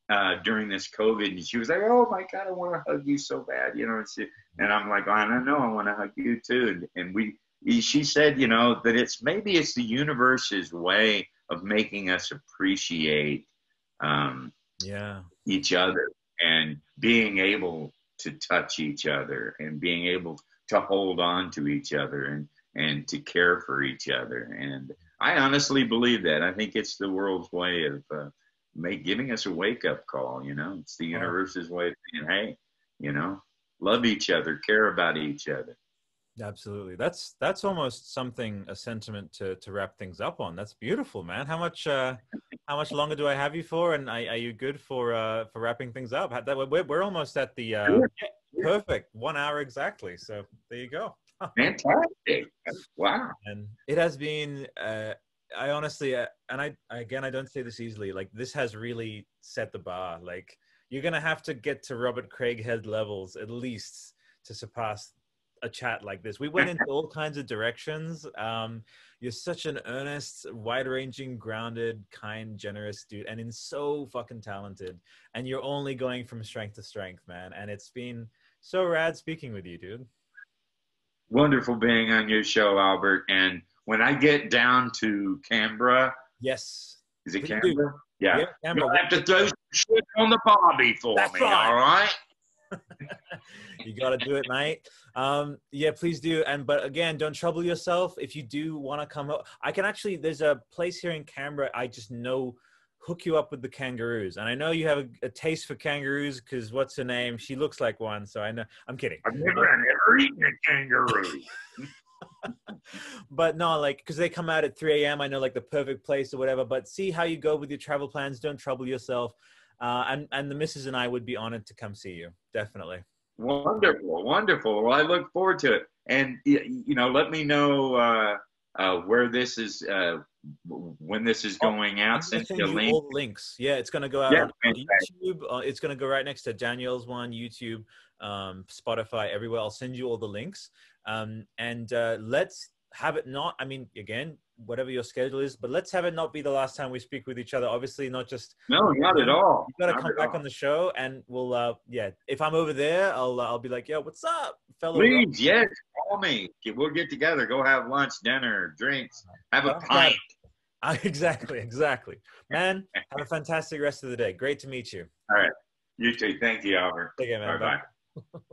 during this COVID, and she was like, "Oh my God, I want to hug you so bad," you know. And I'm like, "I know, I want to hug you too." And she said, you know, that maybe it's the universe's way of making us appreciate Yeah. each other and being able to touch each other and being able to hold on to each other and to care for each other. And I honestly believe that. I think it's the world's way of giving us a wake-up call, you know. It's the universe's way of saying, hey, you know, love each other, care about each other. Absolutely. That's almost something, a sentiment to wrap things up on. That's beautiful, man. How much longer do I have you for? And are you good for wrapping things up? We're almost at the perfect 1 hour exactly. So there you go. Fantastic. Wow. And it has been, I honestly, and I don't say this easily, like this has really set the bar. Like you're going to have to get to Robert Craighead levels at least to surpass a chat like this. We went into all kinds of directions. You're such an earnest, wide-ranging, grounded, kind, generous dude, and so fucking talented. And you're only going from strength to strength, man. And it's been so rad speaking with you, dude. Wonderful being on your show, Albert. And when I get down to Canberra, yes, is it Canberra? Yeah, Canberra. You'll have to throw some shit on the barbie for me. Right. All right. You got to do it, mate. Yeah, please do. But again, don't trouble yourself. If you do want to come up, I can actually, there's a place here in Canberra, I just know, hook you up with the kangaroos. And I know you have a taste for kangaroos because what's her name? She looks like one. So I know, I'm kidding. I've never eaten a kangaroo. But no, like, because they come out at 3 a.m. I know, like, the perfect place or whatever. But see how you go with your travel plans. Don't trouble yourself. And the missus and I would be honored to come see you. Definitely. Wonderful, wonderful. Well, I look forward to it. And, you know, let me know where this is, when this is going out. Send you all the links. Yeah, it's going to go out on YouTube. It's going to go right next to Danielle's one, YouTube, Spotify, everywhere. I'll send you all the links. And let's have it not, I mean, again, whatever your schedule is, but let's have it not be the last time we speak with each other. Obviously, not just. No, not at all. You got to come back on the show, and we'll. Yeah, if I'm over there, I'll be like, yo, what's up, fellow? Please, yes, call me. We'll get together. Go have lunch, dinner, drinks, have a pint. Exactly. Man, have a fantastic rest of the day. Great to meet you. All right. You too. Thank you, Albert. Take care, man. Bye-bye.